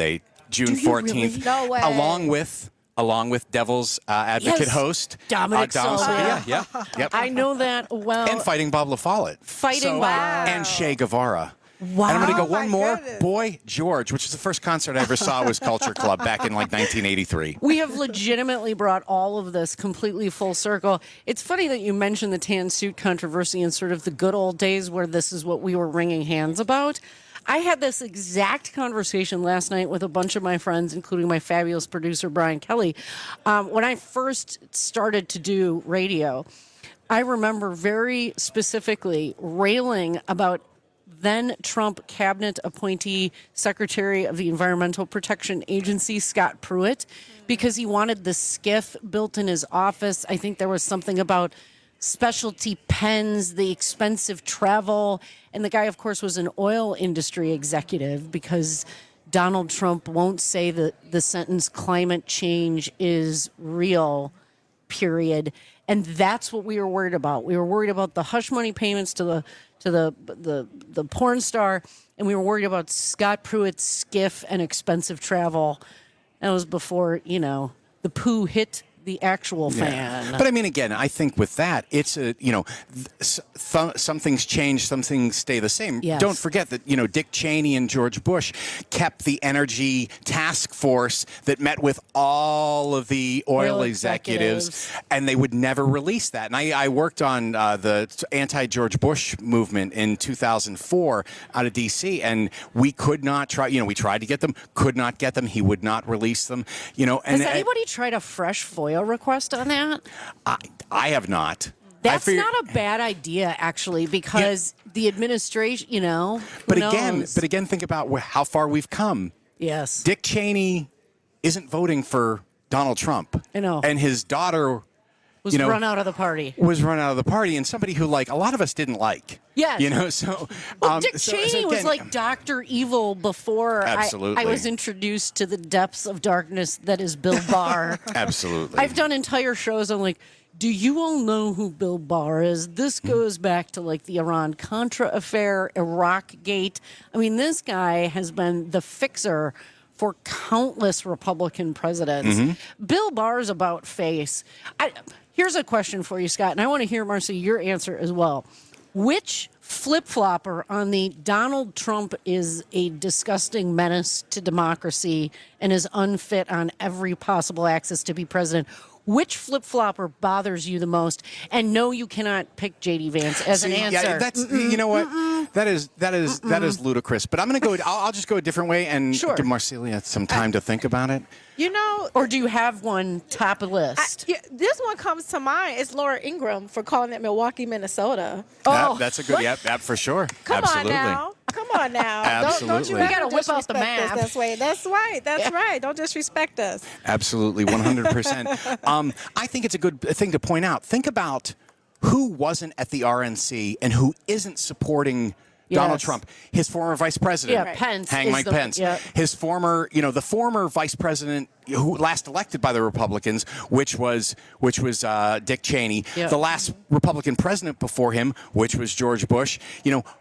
June you fourteenth, really? No way. along with along with Devil's uh, Advocate Yes. host Dominic uh, Dom Sylvia. Yeah, yeah, yep. I know that well. And Fighting Bob LaFollette. Fighting So- Bob. And Che Guevara. Wow. And I'm going to Oh, go one my more. goodness. Boy George, which is the first concert I ever saw was Culture Club back in like nineteen eighty-three. We have legitimately brought all of this completely full circle. It's funny that you mentioned the tan suit controversy and sort of the good old days where this is what we were wringing hands about. I had this exact conversation last night with a bunch of my friends, including my fabulous producer, Brian Kelly. Um, when I first started to do radio, I remember very specifically railing about then Trump cabinet appointee Secretary of the Environmental Protection Agency, Scott Pruitt, because he wanted the skiff built in his office. I think there was something about specialty pens, the expensive travel. And the guy, of course, was an oil industry executive because Donald Trump won't say that the sentence climate change is real, period. And that's what we were worried about. We were worried about the hush money payments to the to the the the porn star, and we were worried about Scott Pruitt's skiff and expensive travel. That was before, you know, the poo hit the actual fan. But I mean, again, I think with that, it's a, you know, th- th- some things change, some things stay the same. Yes. Don't forget that, you know, Dick Cheney and George Bush kept the energy task force that met with all of the oil, Oil executives, executives. and they would never release that. And I, I worked on uh, the anti-George Bush movement in two thousand four out of D C, and we could not try, you know, we tried to get them, could not get them. He would not release them, you know. And Has anybody tried a fresh FOIA request on that? I, I have not. That's I figure- not a bad idea, actually, because the administration, you know, who But again, knows? but again, think about wh- how far we've come. Yes. Dick Cheney isn't voting for Donald Trump. I know. And his daughter was you know, run out of the party. was run out of the party, and somebody who like a lot of us didn't like. Yes. You know, so Well, um, Dick so- Cheney so was again- like Doctor Evil before I, Absolutely. I was introduced to the depths of darkness that is Bill Barr. Absolutely. I've done entire shows on like, do you all know who Bill Barr is? This goes back to like the Iran-Contra affair, Iraq-gate. I mean, this guy has been the fixer for countless Republican presidents. Mm-hmm. Mhm. Bill Barr's about face. I, here's a question for you, Scott, and I want to hear, Marcy, your answer as well. Which flip-flopper on the Donald Trump is a disgusting menace to democracy and is unfit on every possible axis to be president? Which flip-flopper bothers you the most? And no, you cannot pick J D Vance as an See, answer. Yeah, that's you know what that is that is that is ludicrous. But I'm going to go. I'll, I'll just go a different way and Sure. give Marcelia some time to think about it. You know, or do you have one top of list? Yeah, this one comes to mind. It's Laura Ingraham for calling it Milwaukee, Minnesota. That- that's a good. Yep, yep, for sure. Oh. Come Absolutely. on now. Come on now. Don't, don't you Absolutely. ever You gotta whip out the disrespect us map. this way. That's right. That's Yeah. right. Don't disrespect us. Absolutely, one hundred percent. Um, I think it's a good thing to point out. Think about who wasn't at the R N C and who isn't supporting Donald Yes. Trump. His former vice president, Yeah, Pence Hang is Mike the- Pence. yeah. His former, you know, the former vice president who last elected by the Republicans, which was which was uh, Dick Cheney. Yeah. The last Republican president before him, which was George Bush. You know,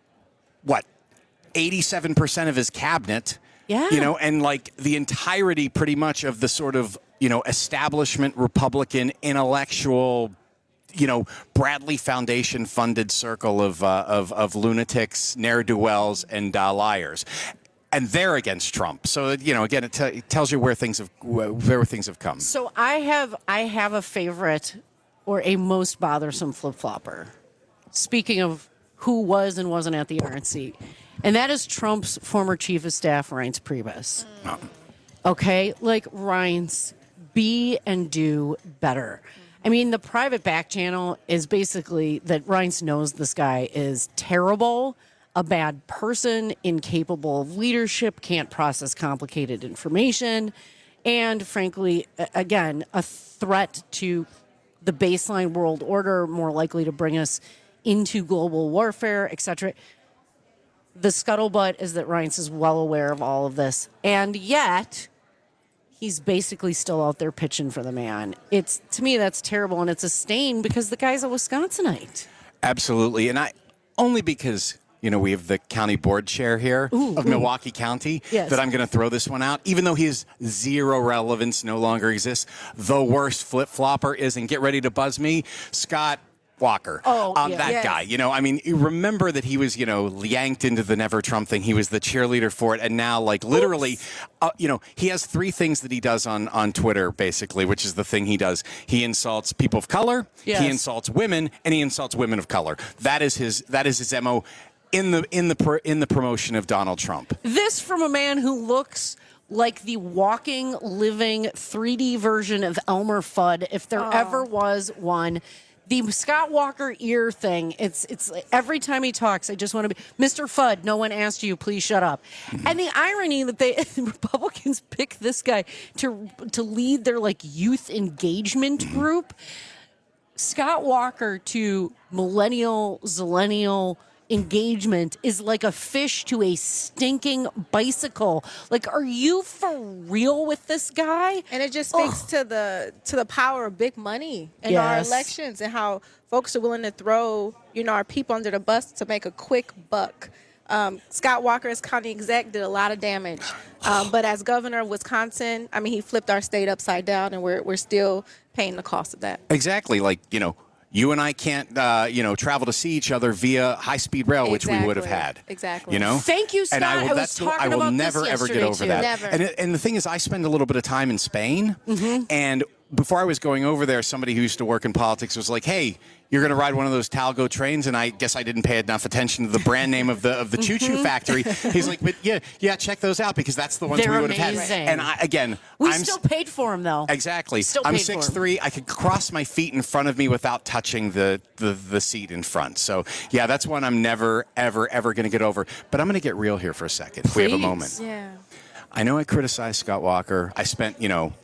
what? eighty-seven percent of his cabinet. Yeah. You know, and like the entirety pretty much of the sort of, you know, establishment Republican intellectual, you know, Bradley Foundation funded circle of uh, of, of lunatics, ne'er-do-wells, and uh, liars. And they're against Trump. So, you know, again, it, te- it tells you where things have where things have come. So I have I have a favorite or a most bothersome flip-flopper. Speaking of who was and wasn't at the R N C. And that is Trump's former chief of staff, Reince Priebus. Okay? Like, Reince, be and do better. I mean, the private back channel is basically that Reince knows this guy is terrible, a bad person, incapable of leadership, can't process complicated information, and frankly, a- again, a threat to the baseline world order, more likely to bring us into global warfare, et cetera. The scuttlebutt is that Reince is well aware of all of this, and yet he's basically still out there pitching for the man. It's, to me, that's terrible, and it's a stain because the guy's a Wisconsinite. Absolutely. And I only because, you know, we have the county board chair here Ooh, of ooh. Milwaukee County, Yes. that I'm going to throw this one out, even though his zero relevance no longer exists. The worst flip-flopper is, and get ready to buzz me, Scott Walker. Oh, um, yeah. that Yes. guy. You know, I mean, you remember that he was, you know, yanked into the Never Trump thing. He was the cheerleader for it. And now, like, literally, uh, you know, he has three things that he does on, on Twitter, basically, which is the thing he does. He insults people of color, Yes. he insults women, and he insults women of color. That is his, that is his M O in the, in the, pr- in the promotion of Donald Trump. This from a man who looks like the walking, living three D version of Elmer Fudd, if there Oh. ever was one. The Scott Walker ear thing, it's it's every time he talks, I just want to be, Mister Fudd, no one asked you, please shut up. And the irony that they the Republicans pick this guy to to lead their like youth engagement group, Scott Walker to millennial, zillennial engagement is like a fish to a stinking bicycle. Like, are you for real with this guy? And it just speaks to the to the power of big money in our Yes. elections and how folks are willing to throw, you know, our people under the bus to make a quick buck. Um, Scott Walker as county exec did a lot of damage, um, but as governor of Wisconsin, I mean, he flipped our state upside down, and we're we're still paying the cost of that. Exactly. Like, you know, you and I can't, uh, you know, travel to see each other via high-speed rail, which we would have had. Exactly. You know? Thank you, Scott. And I will, I was that's the- talking I will about this never, ever get yesterday, over too. that. Never. And, it- and the thing is, I spend a little bit of time in Spain, Mm-hmm. and before I was going over there, somebody who used to work in politics was like, hey, you're going to ride one of those Talgo trains, and I guess I didn't pay enough attention to the brand name of the of the Choo Choo Mhm. Factory. He's like, but yeah, yeah, check those out, because that's the ones They're we would have amazing. had. And I, again, We I'm still paid for him, though. Exactly. Still I'm paid for six him. three. I could cross my feet in front of me without touching the, the, the seat in front. So, yeah, that's one I'm never, ever, ever going to get over. But I'm going to get real here for a second, if we have a moment. Yeah. I know I criticized Scott Walker. I spent, you know,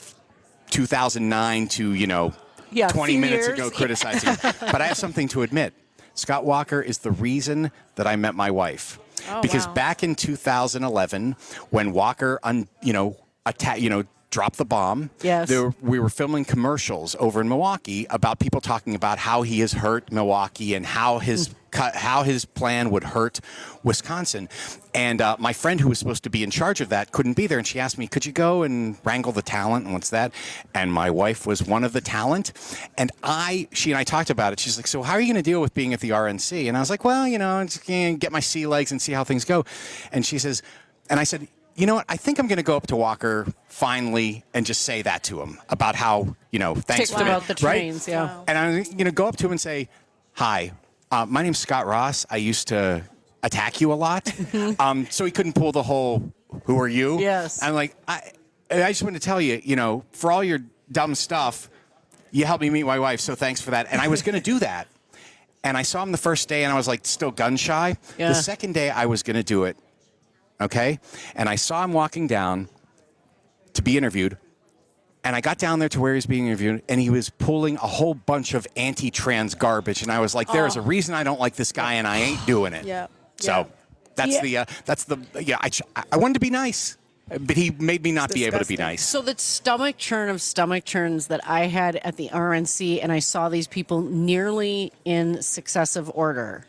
two thousand nine to, you know, Yeah, a twenty few minutes years. ago criticizing him. But I have something to admit. Scott Walker is the reason that I met my wife. Oh, because wow. back in two thousand eleven, when Walker, un, you know, atta- you know, dropped the bomb, Yes. there, we were filming commercials over in Milwaukee about people talking about how he has hurt Milwaukee and how his cut, how his plan would hurt Wisconsin. And uh, my friend who was supposed to be in charge of that couldn't be there, and she asked me, could you go and wrangle the talent, and what's that? And my wife was one of the talent, and I, she and I talked about it. She's like, so how are you going to deal with being at the R N C? And I was like, well, you know, I'm just going to get my sea legs and see how things go. And she says, and I said, you know what? I think I'm going to go up to Walker finally and just say that to him about how, you know, thanks Ticked for about it, the trains, right? yeah. And I'm going to go up to him and say, hi, uh, my name's Scott Ross. I used to attack you a lot. um, so he couldn't pull the whole, who are you? Yes. I'm like, I, I just want to tell you, you know, for all your dumb stuff, you helped me meet my wife, so thanks for that. And I was going to do that. And I saw him the first day, and I was like still gun shy. Yeah. The second day, I was going to do it. Okay? And I saw him walking down to be interviewed. And I got down there to where he was being interviewed, and he was pulling a whole bunch of anti-trans garbage. And I was like, there's Oh. a reason I don't like this guy, and I ain't doing it. Yep. So Yep. that's Yeah. the, uh, that's the, yeah, I, I wanted to be nice, but he made me not be able to be nice. So the stomach churn of stomach churns that I had at the R N C, and I saw these people nearly in successive order.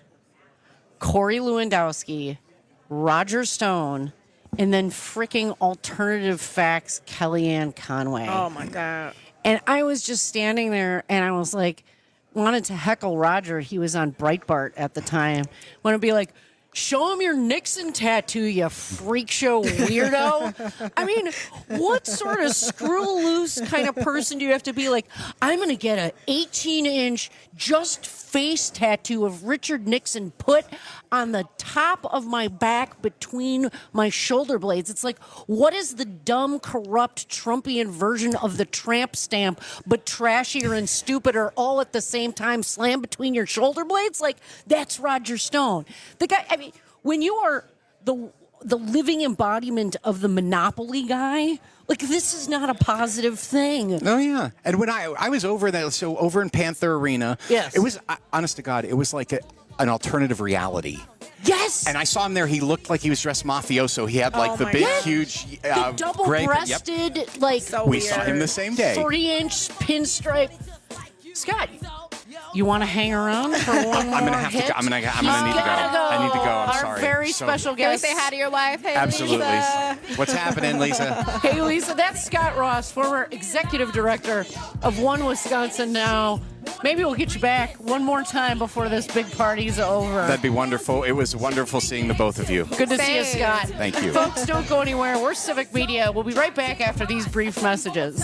Corey Lewandowski, Roger Stone, and then freaking Alternative Facts Kellyanne Conway. Oh my God. And I was just standing there, and I was like, wanted to heckle Roger. He was on Breitbart at the time. Want to be like, show him your Nixon tattoo, you freak show weirdo. I mean, what sort of screw loose kind of person do you have to be? Like, I'm going to get an eighteen inch just face tattoo of Richard Nixon put on the top of my back between my shoulder blades. It's like, what is the dumb, corrupt, Trumpian version of the tramp stamp, but trashier and stupider all at the same time, slammed between your shoulder blades? Like, that's Roger Stone. The guy, I mean, when you are the the living embodiment of the Monopoly guy, like, this is not a positive thing. Oh yeah, and when I I was over that, so over in Panther Arena, Yes. it was uh, honest to God, it was like a, an alternative reality. Yes. And I saw him there. He looked like he was dressed mafioso. He had like Oh the my big, God. huge, uh, The gray. Yep. double-breasted, like, So We weird. saw him the same day. three inch pinstripe. Scott, You want to hang around for one more I'm gonna have hit? to. Go. I'm gonna. I'm He's gonna need to go. gotta go. I need to go. I'm Our sorry. very So- special Can we guest. say hi to your wife? Hey, Absolutely. Lisa. What's happening, Lisa? Hey, Lisa, that's Scott Ross, former executive director of One Wisconsin Now. Maybe we'll get you back one more time before this big party's over. That'd be wonderful. It was wonderful seeing the both of you. Good to see you, Scott. Thank you. Folks, don't go anywhere. We're Civic Media. We'll be right back after these brief messages.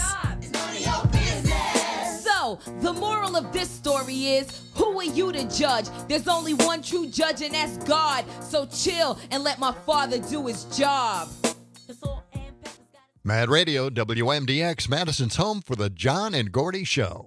So, the moral of this story is, who are you to judge? There's only one true judge, and that's God. So chill and let my father do his job. Mad Radio, W M D X, Madison's home for the John and Gordy Show.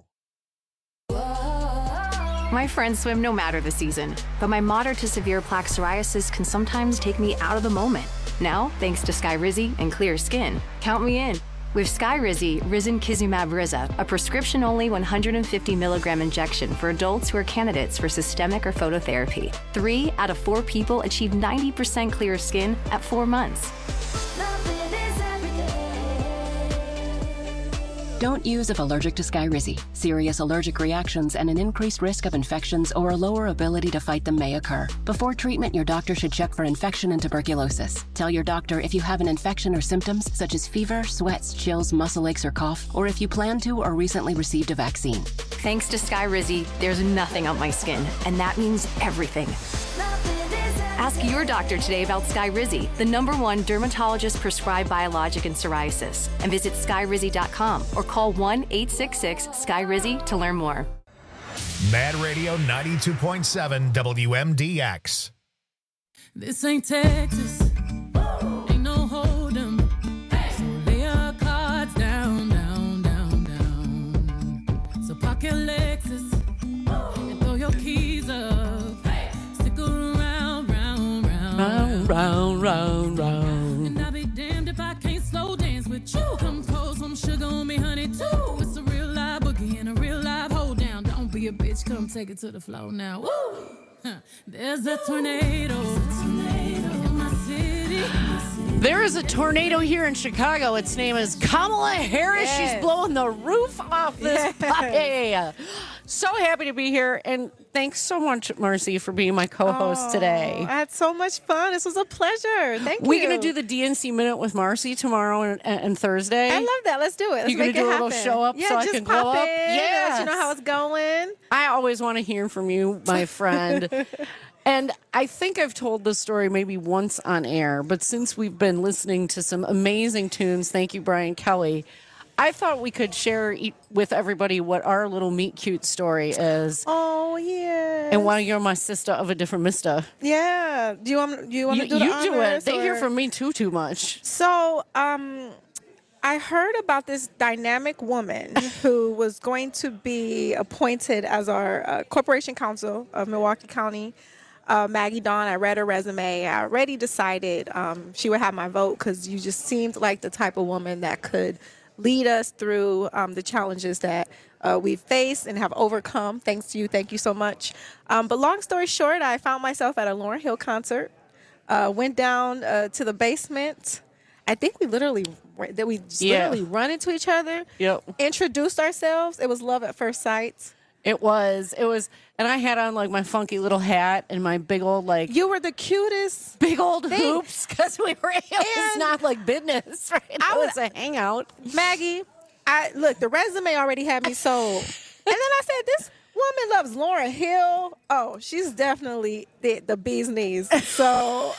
My friends swim no matter the season, but my moderate to severe plaque psoriasis can sometimes take me out of the moment. Now, thanks to Skyrizi and clear skin, count me in. With Skyrizi, Risankizumab Riza, a prescription-only one hundred fifty milligram injection for adults who are candidates for systemic or phototherapy. Three out of four people achieve ninety percent clear skin at four months. Don't use if allergic to Skyrizi. Serious allergic reactions and an increased risk of infections or a lower ability to fight them may occur. Before treatment, your doctor should check for infection and tuberculosis. Tell your doctor if you have an infection or symptoms such as fever, sweats, chills, muscle aches, or cough, or if you plan to or recently received a vaccine. Thanks to Skyrizi, there's nothing on my skin, and that means everything. Ask your doctor today about Skyrizi, the number one dermatologist-prescribed biologic in psoriasis, and visit skyrizi dot com or call one eight six six Skyrizi to learn more. Mad Radio ninety-two point seven W M D X. This ain't Texas. Ain't no hold'em. So lay your cards down, down, down, down. So park your Lexus and throw your keys up. Stick around, round, round, round, round, round, round. And I'll be damned if I can't slow dance with you. Come pour some sugar on me, honey, too. It's a real live boogie and a real live hold down. Don't be a bitch, come take it to the floor now. Woo! Huh. There's a tornado. In my city. There is a tornado here in Chicago. Its name is Kamala Harris. Yes. She's blowing the roof off this Yes. party. So happy to be here. And thanks so much, Marcy, for being my co-host Oh, today. I had so much fun. This was a pleasure. Thank you. We're going to do the D N C Minute with Marcy tomorrow and, and Thursday. I love that. Let's do it. Let's You gonna make do it a little happen. show up yeah, so I just can pop go up? in and let Yes. you know how it's going. I always want to hear from you, my friend. And I think I've told this story maybe once on air, but since we've been listening to some amazing tunes, thank you, Brian Kelly, I thought we could share e- with everybody what our little meet cute story is. Oh, yeah. And why you're my sister of a different mister. Yeah. Do you want? Do you want You, to do the you do it. honors, They hear or- from me too too much. So, um, I heard about this dynamic woman who was going to be appointed as our uh, corporation counsel of Milwaukee County. Uh, Maggie Dawn, I read her resume. I already decided um, she would have my vote because you just seemed like the type of woman that could lead us through um, the challenges that uh, we've faced and have overcome. Thanks to you. Thank you so much. Um, but long story short, I found myself at a Lauryn Hill concert, uh, went down uh, to the basement. I think we literally that we just Yeah. literally run into each other, Yep. introduced ourselves. It was love at first sight. It was. It was. And I had on like my funky little hat and my big old like. You were the cutest. Big old thing. hoops because we were. It was And not like business, right? It I was was- a hangout. Maggie, I look, the resume already had me sold. And then I said, this woman loves Lauryn Hill. Oh, she's definitely the, the bee's knees. So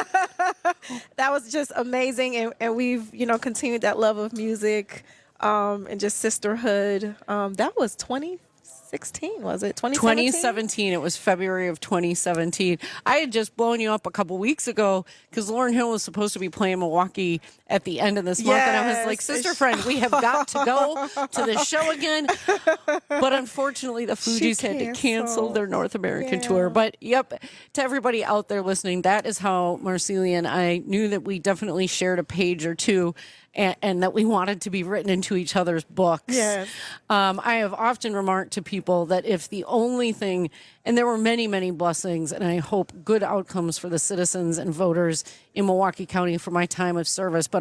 that was just amazing. And, and we've, you know, continued that love of music um, and just sisterhood. Um, that was twenty sixteen, was it? twenty seventeen? twenty seventeen. It was February of twenty seventeen. I had just blown you up a couple weeks ago because Lauryn Hill was supposed to be playing Milwaukee at the end of this month. And I was like, Yes. sister friend, we have got to go to the show again. But unfortunately, the Fugees had to cancel canceled. their North American Yeah. tour. But yep, to everybody out there listening, that is how Marcelia and I knew that we definitely shared a page or two. And, and that we wanted to be written into each other's books. Yes. Um, I have often remarked to people that if the only thing, and there were many, many blessings, and I hope good outcomes for the citizens and voters in Milwaukee County for my time of service, but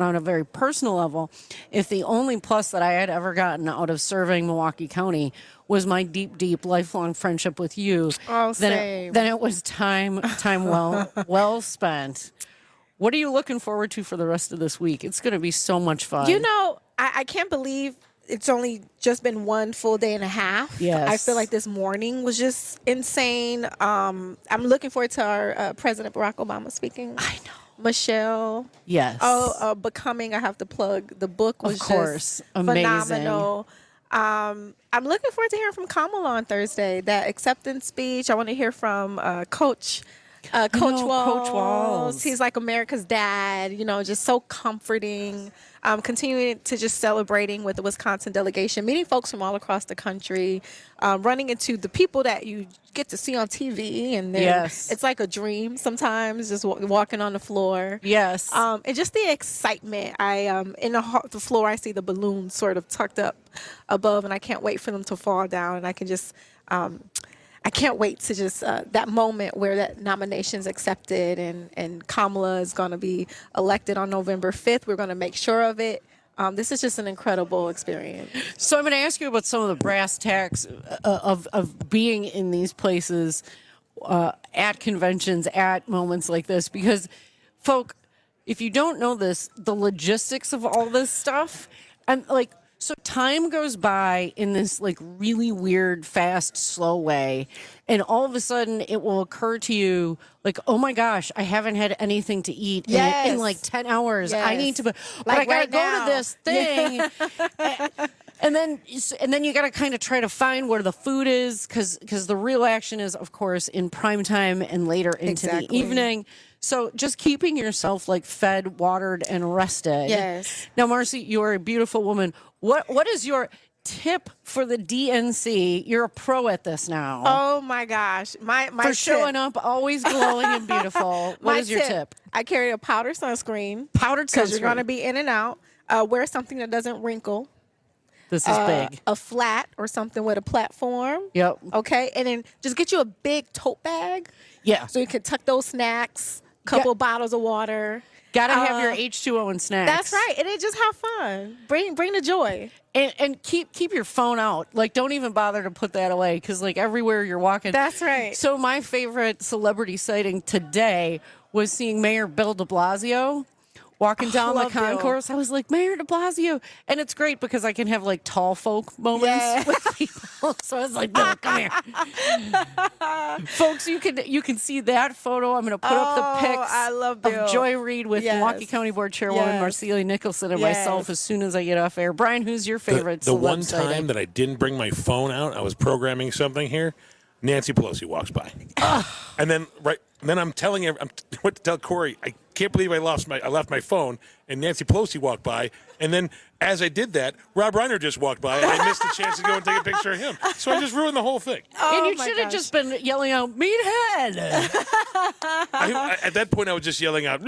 on a very personal level, if the only plus that I had ever gotten out of serving Milwaukee County was my deep, deep, lifelong friendship with you, Oh, then same. it, then it was time, time well, well spent. What are you looking forward to for the rest of this week? It's going to be so much fun. You know, I, I can't believe it's only just been one full day and a half. Yes. I feel like this morning was just insane. Um, I'm looking forward to our uh, President Barack Obama speaking. I know. Michelle. Yes. Oh, uh, Becoming, I have to plug. The book was Of course. just Amazing. phenomenal. Um, I'm looking forward to hearing from Kamala on Thursday. That acceptance speech. I want to hear from uh, Coach uh, You Coach know, Walls. Coach Walls. He's like America's dad. You know, just so comforting. Um, continuing to just celebrating with the Wisconsin delegation, meeting folks from all across the country, um, running into the people that you get to see on T V, and then Yes. it's like a dream sometimes, just wa- walking on the floor. Yes. Um, and just the excitement. I um, in the, ho- the floor, I see the balloons sort of tucked up above, and I can't wait for them to fall down. And I can just, um, I can't wait to just uh, that moment where that nomination's accepted, and and Kamala is going to be elected on November fifth. We're going to make sure of it. Um, this is just an incredible experience. So I'm going to ask you about some of the brass tacks uh, of of being in these places, uh, at conventions, at moments like this, because, folk, if you don't know this, the logistics of all this stuff, and like, so time goes by in this like really weird, fast, slow way, and all of a sudden it will occur to you like, oh my gosh, I haven't had anything to eat in- in, Yes. like ten hours. I Yes. need to, but Like I right gotta now. go to this thing. And then, and then you got to kind of try to find where the food is, because because the real action is, of course, in prime time and later into Exactly. the evening. So just keeping yourself like fed, watered, and rested. Yes. Now, Marcy, you are a beautiful woman. What what is your tip for the D N C? You're a pro at this now. Oh my gosh, my my for tip. showing up, always glowing and beautiful. What My is your tip? I carry a powdered sunscreen. Powdered Because you're sunscreen. going to be in and out. Uh, wear something that doesn't wrinkle. This is Uh, big. A flat or something with a platform. Yep. Okay, and then just get you a big tote bag. Yeah. So you can tuck those snacks, couple bottles of water. Gotta have your Uh, H two O and snacks. That's right, and then just have fun. Bring bring the joy. And, and keep keep your phone out. Like, don't even bother to put that away, because like everywhere you're walking. That's right. So my favorite celebrity sighting today was seeing Mayor Bill de Blasio walking down the love Bill. concourse. I was like, Mayor de Blasio. And it's great because I can have like tall folk moments Yeah. with people. So I was like, Bill, come here. Folks, you can you can see that photo. I'm going to put up Oh, the pics I love Bill. of Joy Reid with Yes. Milwaukee County Board Chairwoman Yes. Marcelia Nicholson and Yes. myself as soon as I get off air. Brian, who's your The, favorite the one celeb sighting? time that I didn't bring my phone out, I was programming something here. Nancy Pelosi walks by, and then right, and then I'm telling her, I'm what to tell Corey. I can't believe I lost my, I left my phone, and Nancy Pelosi walked by, and then as I did that, Rob Reiner just walked by, and I missed the chance to go and take a picture of him. So I just ruined the whole thing. and you my should have gosh. just been yelling out, Meathead! I, I, at that point, I was just yelling out,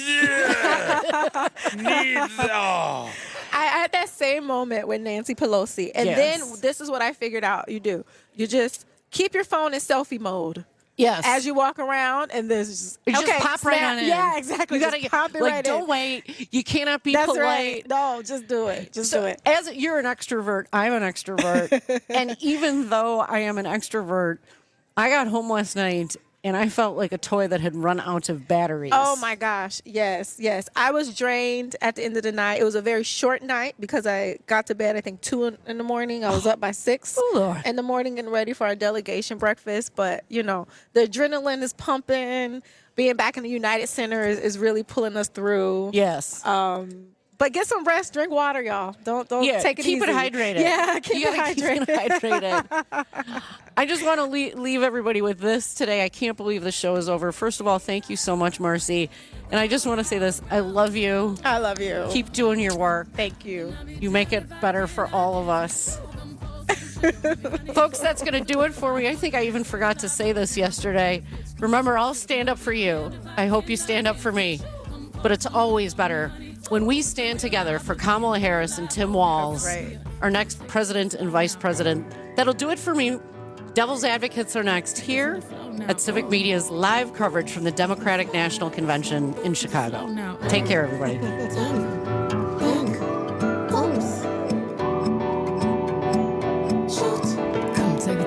needs, oh. I had that same moment with Nancy Pelosi. And Yes. then this is what I figured out you do. You just keep your phone in selfie mode. Yes. As you walk around, and there's just, You okay, just pop right snap. on in. Yeah, exactly. You gotta Just get, pop it like, right don't in. wait. You cannot be That's polite. right. No, just do it. Just So do it. as you're an extrovert, I'm an extrovert. And even though I am an extrovert, I got home last night and I felt like a toy that had run out of batteries. Oh my gosh. Yes, yes. I was drained at the end of the night. It was a very short night because I got to bed, I think, two in, in the morning. I was up by six Oh, Lord. in the morning and ready for our delegation breakfast. But, you know, the adrenaline is pumping. Being back in the United Center is, is really pulling us through. Yes. Um, but get some rest, drink water, y'all. Don't don't Yeah, take it keep easy. it hydrated. Yeah, keep You it gotta keep hydrated. it hydrated. I just want to le- leave everybody with this today. I can't believe the show is over. First of all, thank you so much, Marcy. And I just want to say this. I love you. I love you. Keep doing your work. Thank you. You make it better for all of us. Folks, that's going to do it for me. I think I even forgot to say this yesterday. Remember, I'll stand up for you. I hope you stand up for me. But it's always better when we stand together for Kamala Harris and Tim Walz, That's right. our next president and vice president. That'll do it for me. Devil's Advocates are next here at Civic Media's live coverage from the Democratic National Convention in Chicago. Take care, everybody.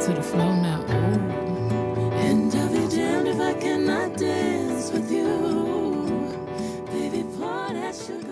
to the flow now. Ooh. And I'll be damned if I cannot dance with you. Baby, pour that sugar.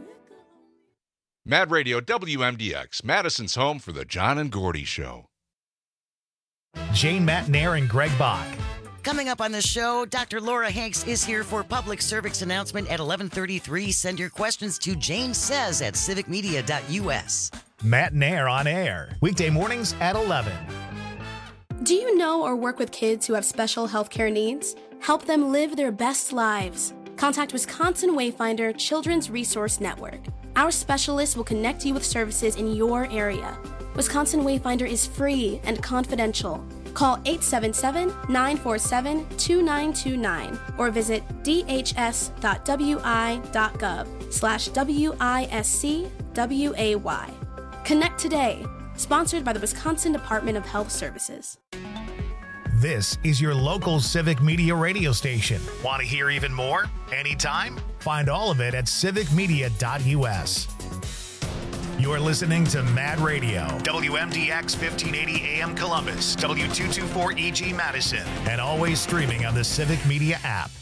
Mad Radio W M D X, Madison's home for the John and Gordy Show. Jane Matnair and Greg Bach. Coming up on the show, Doctor Laura Hanks is here for public service announcement at eleven thirty-three. Send your questions to Jane Says at civic media dot U S. Matt Nair on air, weekday mornings at eleven. Do you know or work with kids who have special healthcare needs? Help them live their best lives. Contact Wisconsin Wayfinder Children's Resource Network. Our specialists will connect you with services in your area. Wisconsin Wayfinder is free and confidential. Call eight seven seven, nine four seven, two nine two nine or visit d h s dot w i dot gov slash W I S C W A Y. Connect today. Sponsored by the Wisconsin Department of Health Services. This is your local Civic Media radio station. Want to hear even more? Anytime? Find all of it at civic media dot U S. You're listening to Mad Radio, W M D X fifteen eighty A M Columbus, W two twenty-four E G Madison, and always streaming on the Civic Media app.